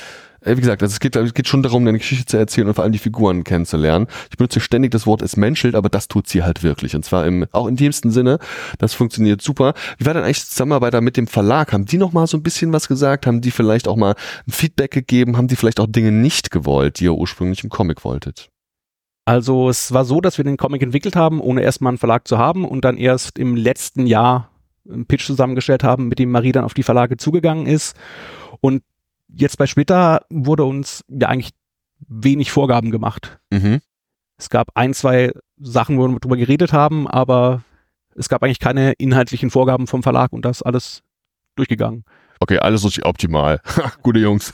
wie gesagt, also es geht schon darum, eine Geschichte zu erzählen und vor allem die Figuren kennenzulernen. Ich benutze ständig das Wort es menschelt, aber das tut sie halt wirklich. Und zwar im auch intimsten Sinne. Das funktioniert super. Wie war denn eigentlich die Zusammenarbeit mit dem Verlag? Haben die noch mal so ein bisschen was gesagt? Haben die vielleicht auch mal ein Feedback gegeben? Haben die vielleicht auch Dinge nicht gewollt, die ihr ursprünglich im Comic wolltet? Also es war so, dass wir den Comic entwickelt haben, ohne erstmal einen Verlag zu haben und dann erst im letzten Jahr einen Pitch zusammengestellt haben, mit dem Marie dann auf die Verlage zugegangen ist. Und jetzt bei Splitter wurde uns ja eigentlich wenig Vorgaben gemacht. Es gab 1-2 Sachen, wo wir drüber geredet haben, aber es gab eigentlich keine inhaltlichen Vorgaben vom Verlag und das alles durchgegangen. Okay, alles richtig optimal. Gute Jungs.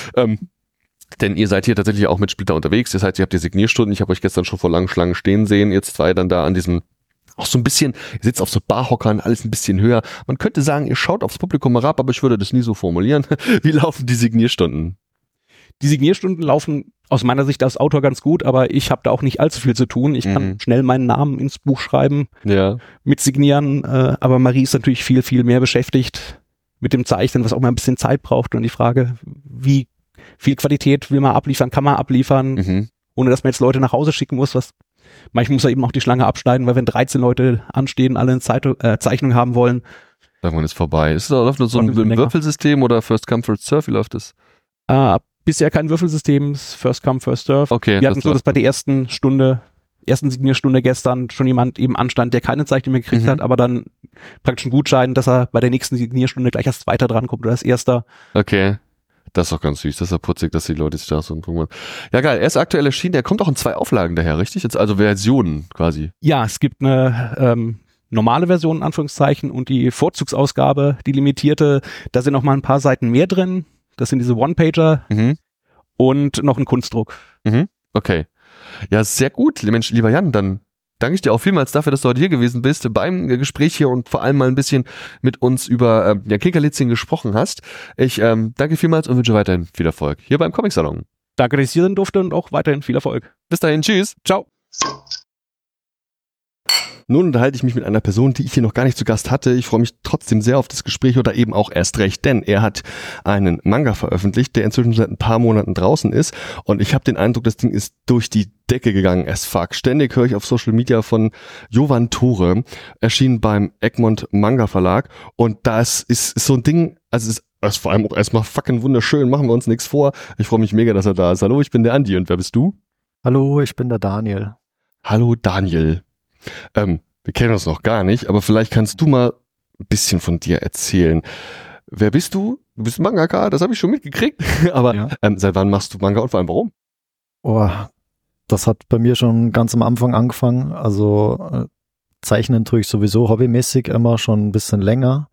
Denn ihr seid hier tatsächlich auch mit Splitter unterwegs. Das heißt, ihr habt die Signierstunden. Ich habe euch gestern schon vor langen Schlangen stehen sehen. Jetzt 2 dann da an diesem auch so ein bisschen, ihr sitzt auf so Barhockern, alles ein bisschen höher. Man könnte sagen, ihr schaut aufs Publikum herab, aber ich würde das nie so formulieren. Wie laufen die Signierstunden? Die Signierstunden laufen aus meiner Sicht als Autor ganz gut, aber ich habe da auch nicht allzu viel zu tun. Ich kann schnell meinen Namen ins Buch schreiben, mit signieren, aber Marie ist natürlich viel, viel mehr beschäftigt mit dem Zeichnen, was auch mal ein bisschen Zeit braucht. Und die Frage, wie viel Qualität will man abliefern, kann man abliefern, ohne dass man jetzt Leute nach Hause schicken muss, was manchmal muss er eben auch die Schlange abschneiden, weil wenn 13 Leute anstehen, alle eine Zeichnung haben wollen. Irgendwann ist vorbei. Läuft nur so ein Würfelsystem oder First Come, First Serve? Wie läuft das? Bisher kein Würfelsystem, First Come, First Serve. Okay, wir hatten so, dass bei der ersten Signierstunde gestern schon jemand eben anstand, der keine Zeichnung mehr gekriegt hat, aber dann praktisch einen Gutschein, dass er bei der nächsten Signierstunde gleich als Zweiter drankommt oder als Erster. Okay. Das ist doch ganz süß, das ist ja putzig, dass die Leute sich da so einen. Ja geil, er ist aktuell erschienen, der kommt auch in 2 Auflagen daher, richtig? Jetzt also Versionen quasi. Ja, es gibt eine normale Version in Anführungszeichen und die Vorzugsausgabe, die limitierte, da sind noch mal ein paar Seiten mehr drin. Das sind diese One-Pager und noch ein Kunstdruck. Okay. Ja, sehr gut, Mensch, lieber Jan, dann danke ich dir auch vielmals dafür, dass du heute hier gewesen bist, beim Gespräch hier und vor allem mal ein bisschen mit uns über Kinkerlitzchen gesprochen hast. Ich danke vielmals und wünsche weiterhin viel Erfolg hier beim Comic-Salon. Danke, dass ich hier sein durfte und auch weiterhin viel Erfolg. Bis dahin, tschüss. Ciao. Nun unterhalte ich mich mit einer Person, die ich hier noch gar nicht zu Gast hatte. Ich freue mich trotzdem sehr auf das Gespräch oder eben auch erst recht, denn er hat einen Manga veröffentlicht, der inzwischen seit ein paar Monaten draußen ist und ich habe den Eindruck, das Ding ist durch die Decke gegangen as fuck. Ständig höre ich auf Social Media von Jovan Tore, erschienen beim Egmont Manga Verlag und das ist so ein Ding, also es ist vor allem auch erstmal fucking wunderschön, machen wir uns nichts vor. Ich freue mich mega, dass er da ist. Hallo, ich bin der Andi und wer bist du? Hallo, ich bin der Daniel. Hallo Daniel. Wir kennen uns noch gar nicht, aber vielleicht kannst du mal ein bisschen von dir erzählen. Wer bist du? Du bist Mangaka, das habe ich schon mitgekriegt. Aber ja. Seit wann machst du Manga und vor allem warum? Oh, das hat bei mir schon ganz am Anfang angefangen. Also zeichnen tue ich sowieso hobbymäßig immer schon ein bisschen länger.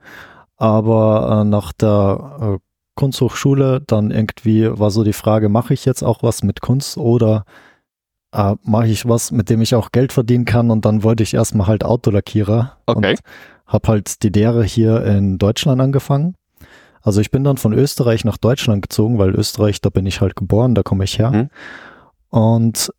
Aber nach der Kunsthochschule dann irgendwie war so die Frage, mache ich jetzt auch was mit Kunst oder mache ich was, mit dem ich auch Geld verdienen kann und dann wollte ich erstmal halt Autolackierer und habe halt die Lehre hier in Deutschland angefangen. Also ich bin dann von Österreich nach Deutschland gezogen, weil Österreich, da bin ich halt geboren, da komme ich her. Und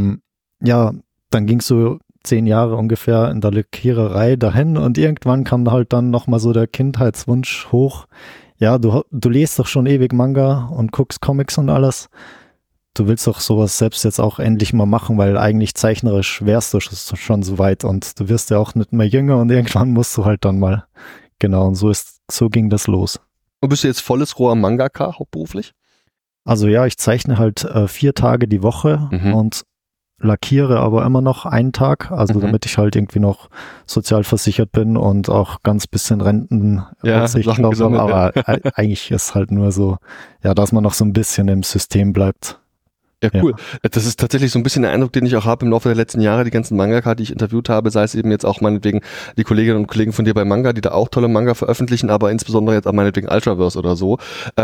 ja, dann ging es so 10 Jahre ungefähr in der Lackiererei dahin und irgendwann kam halt dann nochmal so der Kindheitswunsch hoch. Ja, du liest doch schon ewig Manga und guckst Comics und alles. Du willst doch sowas selbst jetzt auch endlich mal machen, weil eigentlich zeichnerisch wärst du schon so weit und du wirst ja auch nicht mehr jünger und irgendwann musst du halt dann mal. Genau, und so ging das los. Und bist du jetzt volles roher Mangaka hauptberuflich? Also ja, ich zeichne halt 4 Tage die Woche und lackiere aber immer noch einen Tag, also damit ich halt irgendwie noch sozial versichert bin und auch ganz bisschen Rentenaussicht habe, aber eigentlich ist halt nur so, ja, dass man noch so ein bisschen im System bleibt. Ja, cool. Ja. Das ist tatsächlich so ein bisschen der Eindruck, den ich auch habe im Laufe der letzten Jahre, die ganzen Mangaka, die ich interviewt habe, sei es eben jetzt auch meinetwegen die Kolleginnen und Kollegen von dir bei Manga, die da auch tolle Manga veröffentlichen, aber insbesondere jetzt auch meinetwegen Ultraverse oder so,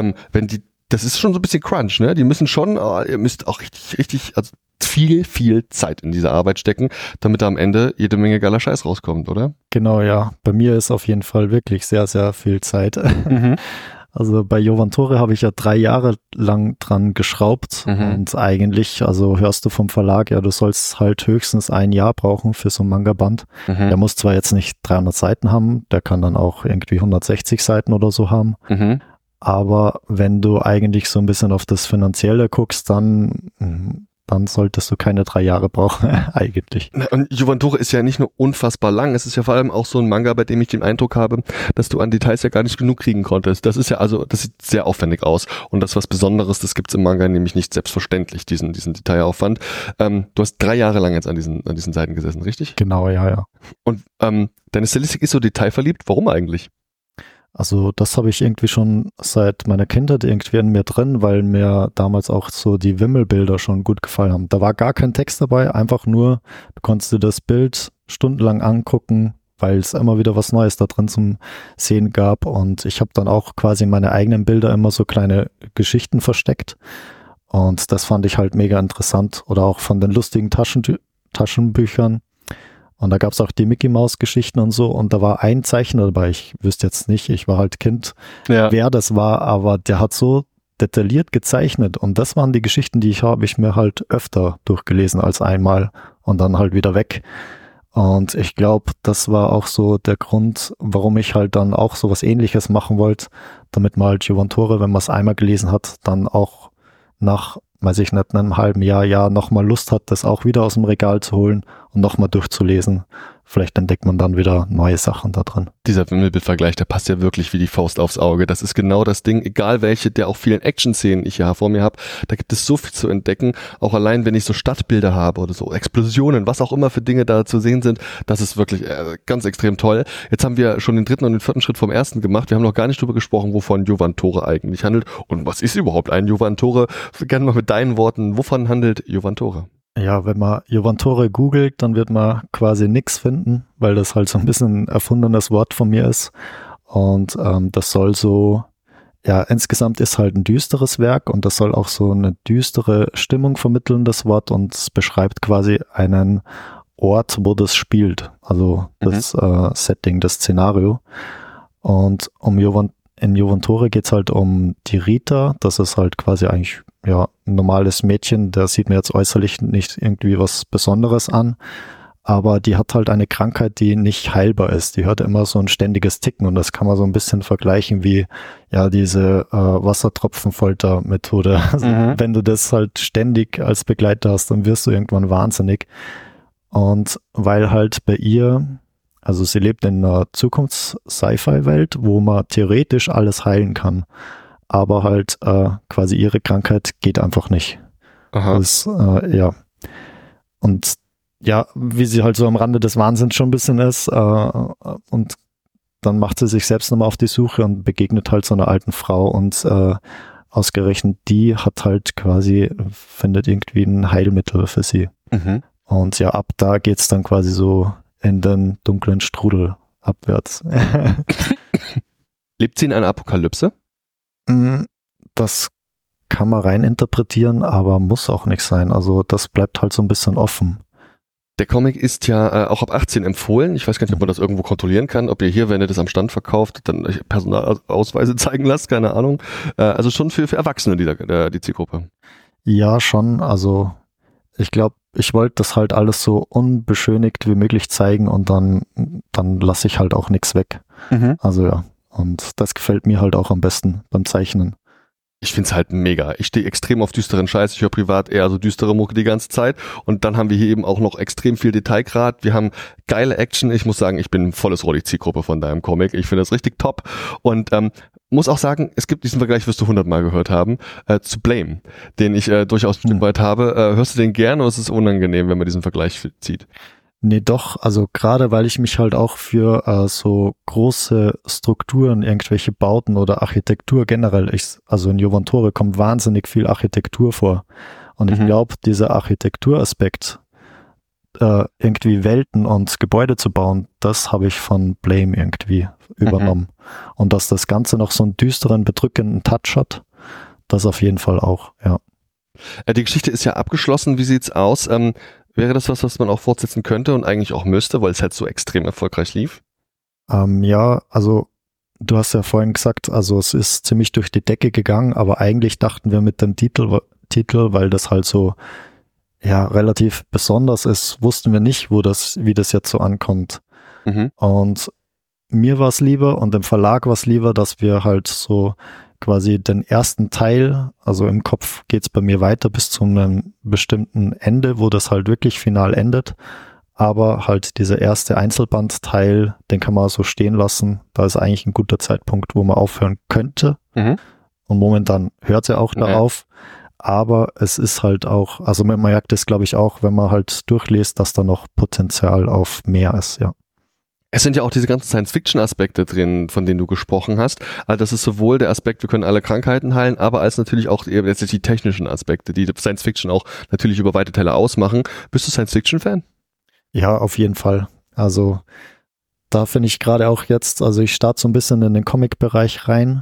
das ist schon so ein bisschen Crunch, ne? Die müssen schon, ihr müsst auch richtig, also viel Zeit in diese Arbeit stecken, damit da am Ende jede Menge geiler Scheiß rauskommt, oder? Genau, ja. Bei mir ist auf jeden Fall wirklich sehr, sehr viel Zeit. Also bei Jovan Tore habe ich ja 3 Jahre lang dran geschraubt und eigentlich, also hörst du vom Verlag, ja, du sollst halt höchstens 1 Jahr brauchen für so ein Manga-Band. Der muss zwar jetzt nicht 300 Seiten haben, der kann dann auch irgendwie 160 Seiten oder so haben. Aber wenn du eigentlich so ein bisschen auf das Finanzielle guckst, dann solltest du keine 3 Jahre brauchen, eigentlich. Und Jovan Tore ist ja nicht nur unfassbar lang, es ist ja vor allem auch so ein Manga, bei dem ich den Eindruck habe, dass du an Details ja gar nicht genug kriegen konntest. Das ist ja das sieht sehr aufwendig aus und das ist was Besonderes, das gibt's im Manga nämlich nicht selbstverständlich, diesen Detailaufwand. Du hast 3 Jahre lang jetzt an diesen Seiten gesessen, richtig? Genau, ja. Und deine Stilistik ist so detailverliebt, warum eigentlich? Also das habe ich irgendwie schon seit meiner Kindheit irgendwie in mir drin, weil mir damals auch so die Wimmelbilder schon gut gefallen haben. Da war gar kein Text dabei, einfach nur, du konntest dir das Bild stundenlang angucken, weil es immer wieder was Neues da drin zum Sehen gab und ich habe dann auch quasi meine eigenen Bilder immer so kleine Geschichten versteckt und das fand ich halt mega interessant oder auch von den lustigen Taschenbüchern. Und da gab es auch die Mickey-Maus-Geschichten und so. Und da war ein Zeichner dabei, ich wüsste jetzt nicht, ich war halt Kind, wer das war, aber der hat so detailliert gezeichnet. Und das waren die Geschichten, die habe ich mir halt öfter durchgelesen als einmal und dann halt wieder weg. Und ich glaube, das war auch so der Grund, warum ich halt dann auch so was Ähnliches machen wollte, damit man halt Jovan Tore, wenn man es einmal gelesen hat, dann auch nach, weiß ich nicht, einem halben Jahr nochmal Lust hat, das auch wieder aus dem Regal zu holen und nochmal durchzulesen. Vielleicht entdeckt man dann wieder neue Sachen da drin. Dieser Wimmelbildvergleich, der passt ja wirklich wie die Faust aufs Auge. Das ist genau das Ding, egal welche der auch vielen Action-Szenen ich ja vor mir habe, da gibt es so viel zu entdecken. Auch allein, wenn ich so Stadtbilder habe oder so Explosionen, was auch immer für Dinge da zu sehen sind, das ist wirklich ganz extrem toll. Jetzt haben wir schon den 3. und den 4. Schritt vom 1. gemacht. Wir haben noch gar nicht drüber gesprochen, wovon Jovan Tore eigentlich handelt. Und was ist überhaupt ein Jovan Tore? Gerne mal mit deinen Worten, wovon handelt Jovan Tore? Ja, wenn man Jovan Tore googelt, dann wird man quasi nichts finden, weil das halt so ein bisschen ein erfundenes Wort von mir ist. Und das soll so, ja, insgesamt ist halt ein düsteres Werk und das soll auch so eine düstere Stimmung vermitteln, das Wort. Und es beschreibt quasi einen Ort, wo das spielt. Also das Setting, das Szenario. Und in Jovan Tore geht's halt um die Rita. Das ist halt quasi eigentlich ein normales Mädchen. Da sieht mir jetzt äußerlich nicht irgendwie was Besonderes an. aber die hat halt eine Krankheit, die nicht heilbar ist. Die hört immer so ein ständiges Ticken und das kann man so ein bisschen vergleichen wie ja diese Wassertropfenfolter-Methode. Also, wenn du das halt ständig als Begleiter hast, dann wirst du irgendwann wahnsinnig. Und weil halt bei ihr, also sie lebt in einer Zukunfts-Sci-Fi-Welt, wo man theoretisch alles heilen kann, aber halt quasi ihre Krankheit geht einfach nicht. Aha. Das, ja. Und ja, wie sie halt so am Rande des Wahnsinns schon ein bisschen ist und dann macht sie sich selbst nochmal auf die Suche und begegnet halt so einer alten Frau und ausgerechnet die hat halt quasi, findet irgendwie ein Heilmittel für sie. Und ja, ab da geht's dann quasi so in den dunklen Strudel abwärts. Lebt sie in einer Apokalypse? Das kann man rein interpretieren, aber muss auch nicht sein. Also das bleibt halt so ein bisschen offen. Der Comic ist ja auch ab 18 empfohlen. Ich weiß gar nicht, ob man das irgendwo kontrollieren kann. Ob ihr hier, wenn ihr das am Stand verkauft, dann Personalausweise zeigen lasst, keine Ahnung. Also schon für Erwachsene die Zielgruppe. Ja, schon. Also ich glaube, ich wollte das halt alles so unbeschönigt wie möglich zeigen und dann lasse ich halt auch nichts weg. Also ja, und das gefällt mir halt auch am besten beim Zeichnen. Ich find's halt mega. Ich stehe extrem auf düsteren Scheiß. Ich höre privat eher so düstere Mucke die ganze Zeit. Und dann haben wir hier eben auch noch extrem viel Detailgrad. Wir haben geile Action. Ich muss sagen, ich bin volles Rohr die Zielgruppe von deinem Comic. Ich finde das richtig top. Und muss auch sagen, es gibt diesen Vergleich, wirst du 100-mal gehört haben, zu Blame, den ich durchaus ein Stück weit habe. Hörst du den gerne oder ist es unangenehm, wenn man diesen Vergleich zieht? Nee, doch, also gerade weil ich mich halt auch für so große Strukturen, irgendwelche Bauten oder Architektur generell, also in Jovantore kommt wahnsinnig viel Architektur vor. Und ich glaube, dieser Architekturaspekt, irgendwie Welten und Gebäude zu bauen, das habe ich von Blame irgendwie übernommen. Und dass das Ganze noch so einen düsteren, bedrückenden Touch hat, das auf jeden Fall auch, ja. Die Geschichte ist ja abgeschlossen. Wie sieht's aus? Wäre das was man auch fortsetzen könnte und eigentlich auch müsste, weil es halt so extrem erfolgreich lief? Ja, also du hast ja vorhin gesagt, also es ist ziemlich durch die Decke gegangen, aber eigentlich dachten wir mit dem Titel, weil das halt so ja relativ besonders ist, wussten wir nicht, wie das jetzt so ankommt. Und mir war es lieber und dem Verlag war es lieber, dass wir halt so quasi den ersten Teil, also im Kopf geht's bei mir weiter bis zu einem bestimmten Ende, wo das halt wirklich final endet, aber halt dieser erste Einzelbandteil, den kann man so stehen lassen, da ist eigentlich ein guter Zeitpunkt, wo man aufhören könnte und momentan hört er auch darauf, aber es ist halt auch, also man merkt es glaube ich auch, wenn man halt durchliest, dass da noch Potenzial auf mehr ist, ja. Es sind ja auch diese ganzen Science-Fiction-Aspekte drin, von denen du gesprochen hast. Also das ist sowohl der Aspekt, wir können alle Krankheiten heilen, aber als natürlich auch letztlich die technischen Aspekte, die Science-Fiction auch natürlich über weite Teile ausmachen. Bist du Science-Fiction-Fan? Ja, auf jeden Fall. Also da finde ich gerade auch jetzt, also ich starte so ein bisschen in den Comic-Bereich rein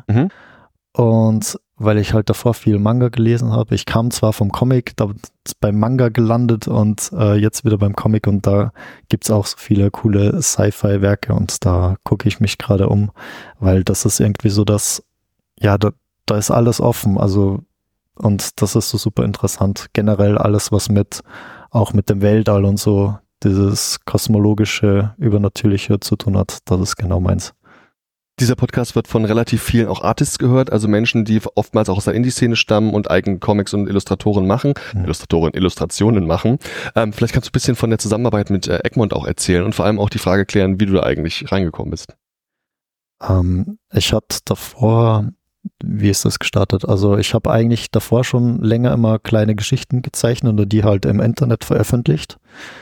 und weil ich halt davor viel Manga gelesen habe. Ich kam zwar vom Comic, da beim Manga gelandet und jetzt wieder beim Comic und da gibt's auch so viele coole Sci-Fi-Werke und da gucke ich mich gerade um, weil das ist irgendwie so, dass, ja, da ist alles offen, also und das ist so super interessant. Generell alles, was auch mit dem Weltall und so, dieses kosmologische, übernatürliche zu tun hat, das ist genau meins. Dieser Podcast wird von relativ vielen auch Artists gehört, also Menschen, die oftmals auch aus der Indie-Szene stammen und eigene Comics und Illustrationen machen. Illustrationen machen. Vielleicht kannst du ein bisschen von der Zusammenarbeit mit Egmont auch erzählen und vor allem auch die Frage klären, wie du da eigentlich reingekommen bist. Ich hatte davor, wie ist das gestartet? Also ich habe eigentlich davor schon länger immer kleine Geschichten gezeichnet und die halt im Internet veröffentlicht.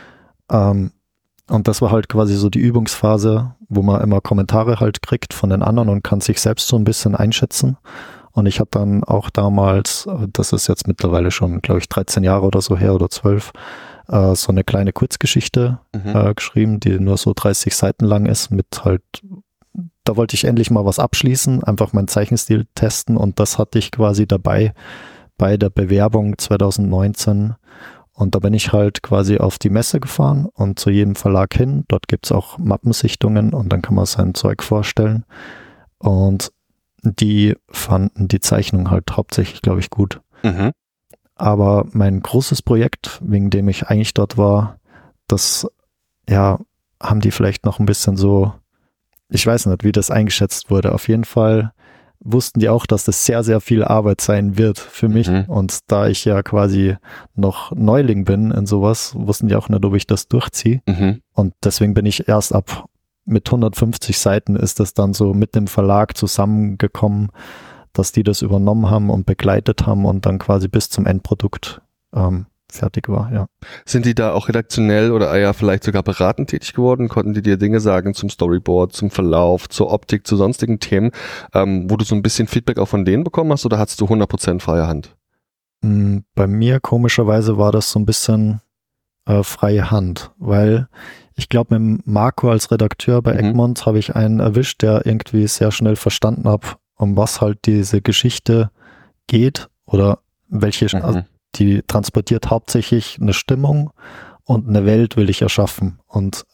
Und das war halt quasi so die Übungsphase, wo man immer Kommentare halt kriegt von den anderen und kann sich selbst so ein bisschen einschätzen. Und ich habe dann auch damals, das ist jetzt mittlerweile schon, glaube ich, 13 Jahre oder so her oder 12, so eine kleine Kurzgeschichte geschrieben, die nur so 30 Seiten lang ist mit halt, da wollte ich endlich mal was abschließen, einfach meinen Zeichenstil testen und das hatte ich quasi dabei bei der Bewerbung 2019. Und da bin ich halt quasi auf die Messe gefahren und zu jedem Verlag hin. Dort gibt's auch Mappensichtungen und dann kann man sein Zeug vorstellen. Und die fanden die Zeichnung halt hauptsächlich, glaube ich, gut. Aber mein großes Projekt, wegen dem ich eigentlich dort war, das ja, haben die vielleicht noch ein bisschen so, ich weiß nicht, wie das eingeschätzt wurde. Auf jeden Fall wussten die auch, dass das sehr, sehr viel Arbeit sein wird für mich. Und da ich ja quasi noch Neuling bin in sowas, wussten die auch nicht, ob ich das durchziehe. Und deswegen bin ich erst mit 150 Seiten ist das dann so mit dem Verlag zusammengekommen, dass die das übernommen haben und begleitet haben und dann quasi bis zum Endprodukt fertig war, ja. Sind die da auch redaktionell oder ja vielleicht sogar beratend tätig geworden? Konnten die dir Dinge sagen zum Storyboard, zum Verlauf, zur Optik, zu sonstigen Themen, wo du so ein bisschen Feedback auch von denen bekommen hast oder hattest du 100% freie Hand? Bei mir komischerweise war das so ein bisschen freie Hand, weil ich glaube, mit Marco als Redakteur bei Egmont habe ich einen erwischt, der irgendwie sehr schnell verstanden hat, um was halt diese Geschichte geht oder welche die transportiert hauptsächlich eine Stimmung und eine Welt will ich erschaffen. Und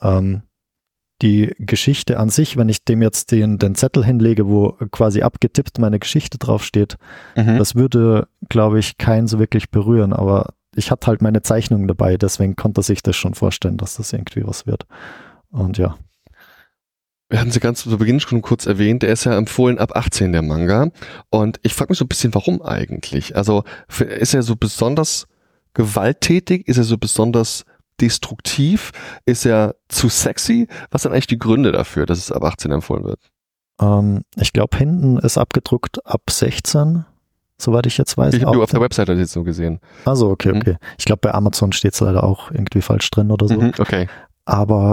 die Geschichte an sich, wenn ich dem jetzt den Zettel hinlege, wo quasi abgetippt meine Geschichte draufsteht, das würde, glaube ich, keinen so wirklich berühren. Aber ich hatte halt meine Zeichnungen dabei, deswegen konnte er sich das schon vorstellen, dass das irgendwie was wird. Und ja. Wir hatten sie ganz zu Beginn schon kurz erwähnt, der ist ja empfohlen ab 18, der Manga. Und ich frage mich so ein bisschen, warum eigentlich? Also ist er so besonders gewalttätig? Ist er so besonders destruktiv? Ist er zu sexy? Was sind eigentlich die Gründe dafür, dass es ab 18 empfohlen wird? Ich glaube, hinten ist abgedruckt ab 16, soweit ich jetzt weiß. Ich habe auf der Webseite jetzt so gesehen. Also okay. Ich glaube, bei Amazon steht es leider auch irgendwie falsch drin oder so. Okay. Aber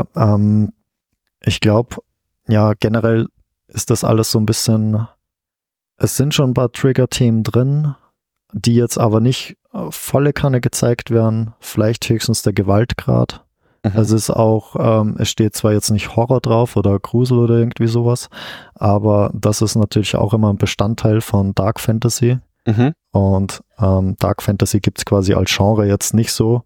ich glaube, ja, generell ist das alles so ein bisschen, es sind schon ein paar Trigger-Themen drin, die jetzt aber nicht volle Kanne gezeigt werden, vielleicht höchstens der Gewaltgrad. Es ist auch, es steht zwar jetzt nicht Horror drauf oder Grusel oder irgendwie sowas, aber das ist natürlich auch immer ein Bestandteil von Dark Fantasy. Und Dark Fantasy gibt es quasi als Genre jetzt nicht so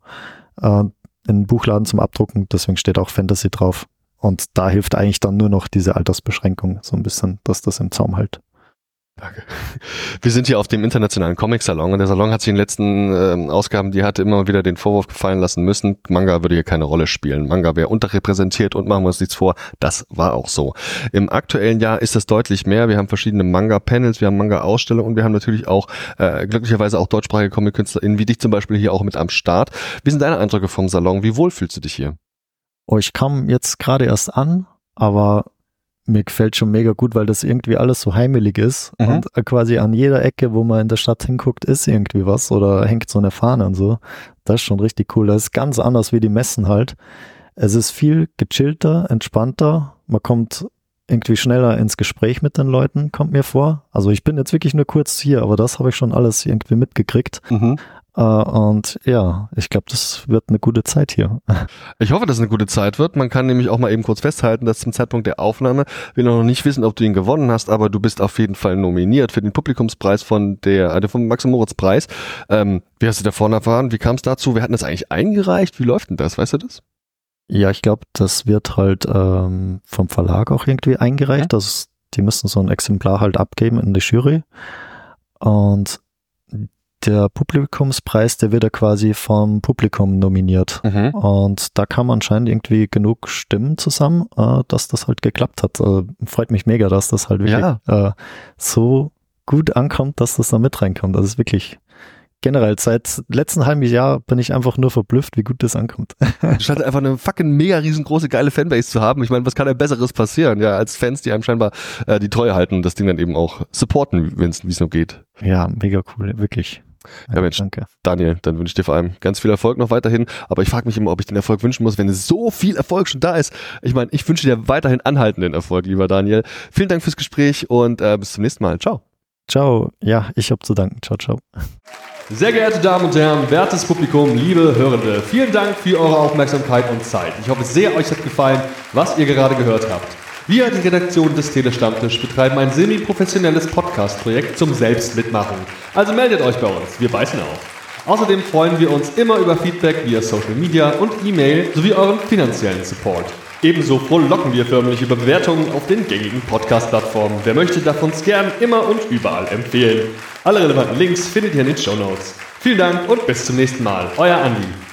in Buchladen zum Abdrucken, deswegen steht auch Fantasy drauf. Und da hilft eigentlich dann nur noch diese Altersbeschränkung so ein bisschen, dass das im Zaum hält. Danke. Wir sind hier auf dem internationalen Comic-Salon und der Salon hat sich in den letzten Ausgaben, die hatte immer wieder den Vorwurf gefallen lassen müssen, Manga würde hier keine Rolle spielen. Manga wäre unterrepräsentiert und machen wir uns nichts vor, das war auch so. Im aktuellen Jahr ist das deutlich mehr. Wir haben verschiedene Manga-Panels, wir haben Manga-Ausstellungen und wir haben natürlich auch glücklicherweise auch deutschsprachige Comic-KünstlerInnen wie dich zum Beispiel hier auch mit am Start. Wie sind deine Eindrücke vom Salon? Wie wohl fühlst du dich hier? Oh, ich kam jetzt gerade erst an, aber mir gefällt schon mega gut, weil das irgendwie alles so heimelig ist und quasi an jeder Ecke, wo man in der Stadt hinguckt, ist irgendwie was oder hängt so eine Fahne und so. Das ist schon richtig cool. Das ist ganz anders wie die Messen halt. Es ist viel gechillter, entspannter. Man kommt irgendwie schneller ins Gespräch mit den Leuten, kommt mir vor. Also ich bin jetzt wirklich nur kurz hier, aber das habe ich schon alles irgendwie mitgekriegt. Und ja, ich glaube, das wird eine gute Zeit hier. Ich hoffe, dass es eine gute Zeit wird. Man kann nämlich auch mal eben kurz festhalten, dass zum Zeitpunkt der Aufnahme wir noch nicht wissen, ob du ihn gewonnen hast, aber du bist auf jeden Fall nominiert für den Publikumspreis vom Max-Moritz-Preis. Wie hast du davon erfahren? Wie kam es dazu? Wer hat das eigentlich eingereicht? Wie läuft denn das? Weißt du das? Ja, ich glaube, das wird halt vom Verlag auch irgendwie eingereicht. Die müssen so ein Exemplar halt abgeben in die Jury. Und der Publikumspreis, der wird ja quasi vom Publikum nominiert. Und da kam anscheinend irgendwie genug Stimmen zusammen, dass das halt geklappt hat. Freut mich mega, dass das halt wirklich so gut ankommt, dass das da mit reinkommt. Das ist wirklich generell seit letzten halben Jahr bin ich einfach nur verblüfft, wie gut das ankommt. Du scheinst einfach eine fucking mega riesengroße geile Fanbase zu haben. Ich meine, was kann denn Besseres passieren? Ja, als Fans, die einem scheinbar die Treue halten und das Ding dann eben auch supporten, wie es nur geht. Ja, mega cool, wirklich. Ja, Mensch, danke. Daniel, dann wünsche ich dir vor allem ganz viel Erfolg noch weiterhin, aber ich frage mich immer, ob ich den Erfolg wünschen muss, wenn so viel Erfolg schon da ist. Ich meine, ich wünsche dir weiterhin anhaltenden Erfolg, lieber Daniel. Vielen Dank fürs Gespräch und bis zum nächsten Mal. Ciao. Ciao. Ja, ich habe zu danken. Ciao, ciao. Sehr geehrte Damen und Herren, wertes Publikum, liebe Hörende, vielen Dank für eure Aufmerksamkeit und Zeit. Ich hoffe sehr, euch hat gefallen, was ihr gerade gehört habt. Wir, die Redaktion des Telestammtisch, betreiben ein semi-professionelles Podcast-Projekt zum Selbstmitmachen. Also meldet euch bei uns, wir beißen auf. Außerdem freuen wir uns immer über Feedback via Social Media und E-Mail sowie euren finanziellen Support. Ebenso frohlocken wir förmlich über Bewertungen auf den gängigen Podcast-Plattformen. Wer möchte, darf uns gern immer und überall empfehlen. Alle relevanten Links findet ihr in den Shownotes. Vielen Dank und bis zum nächsten Mal. Euer Andi.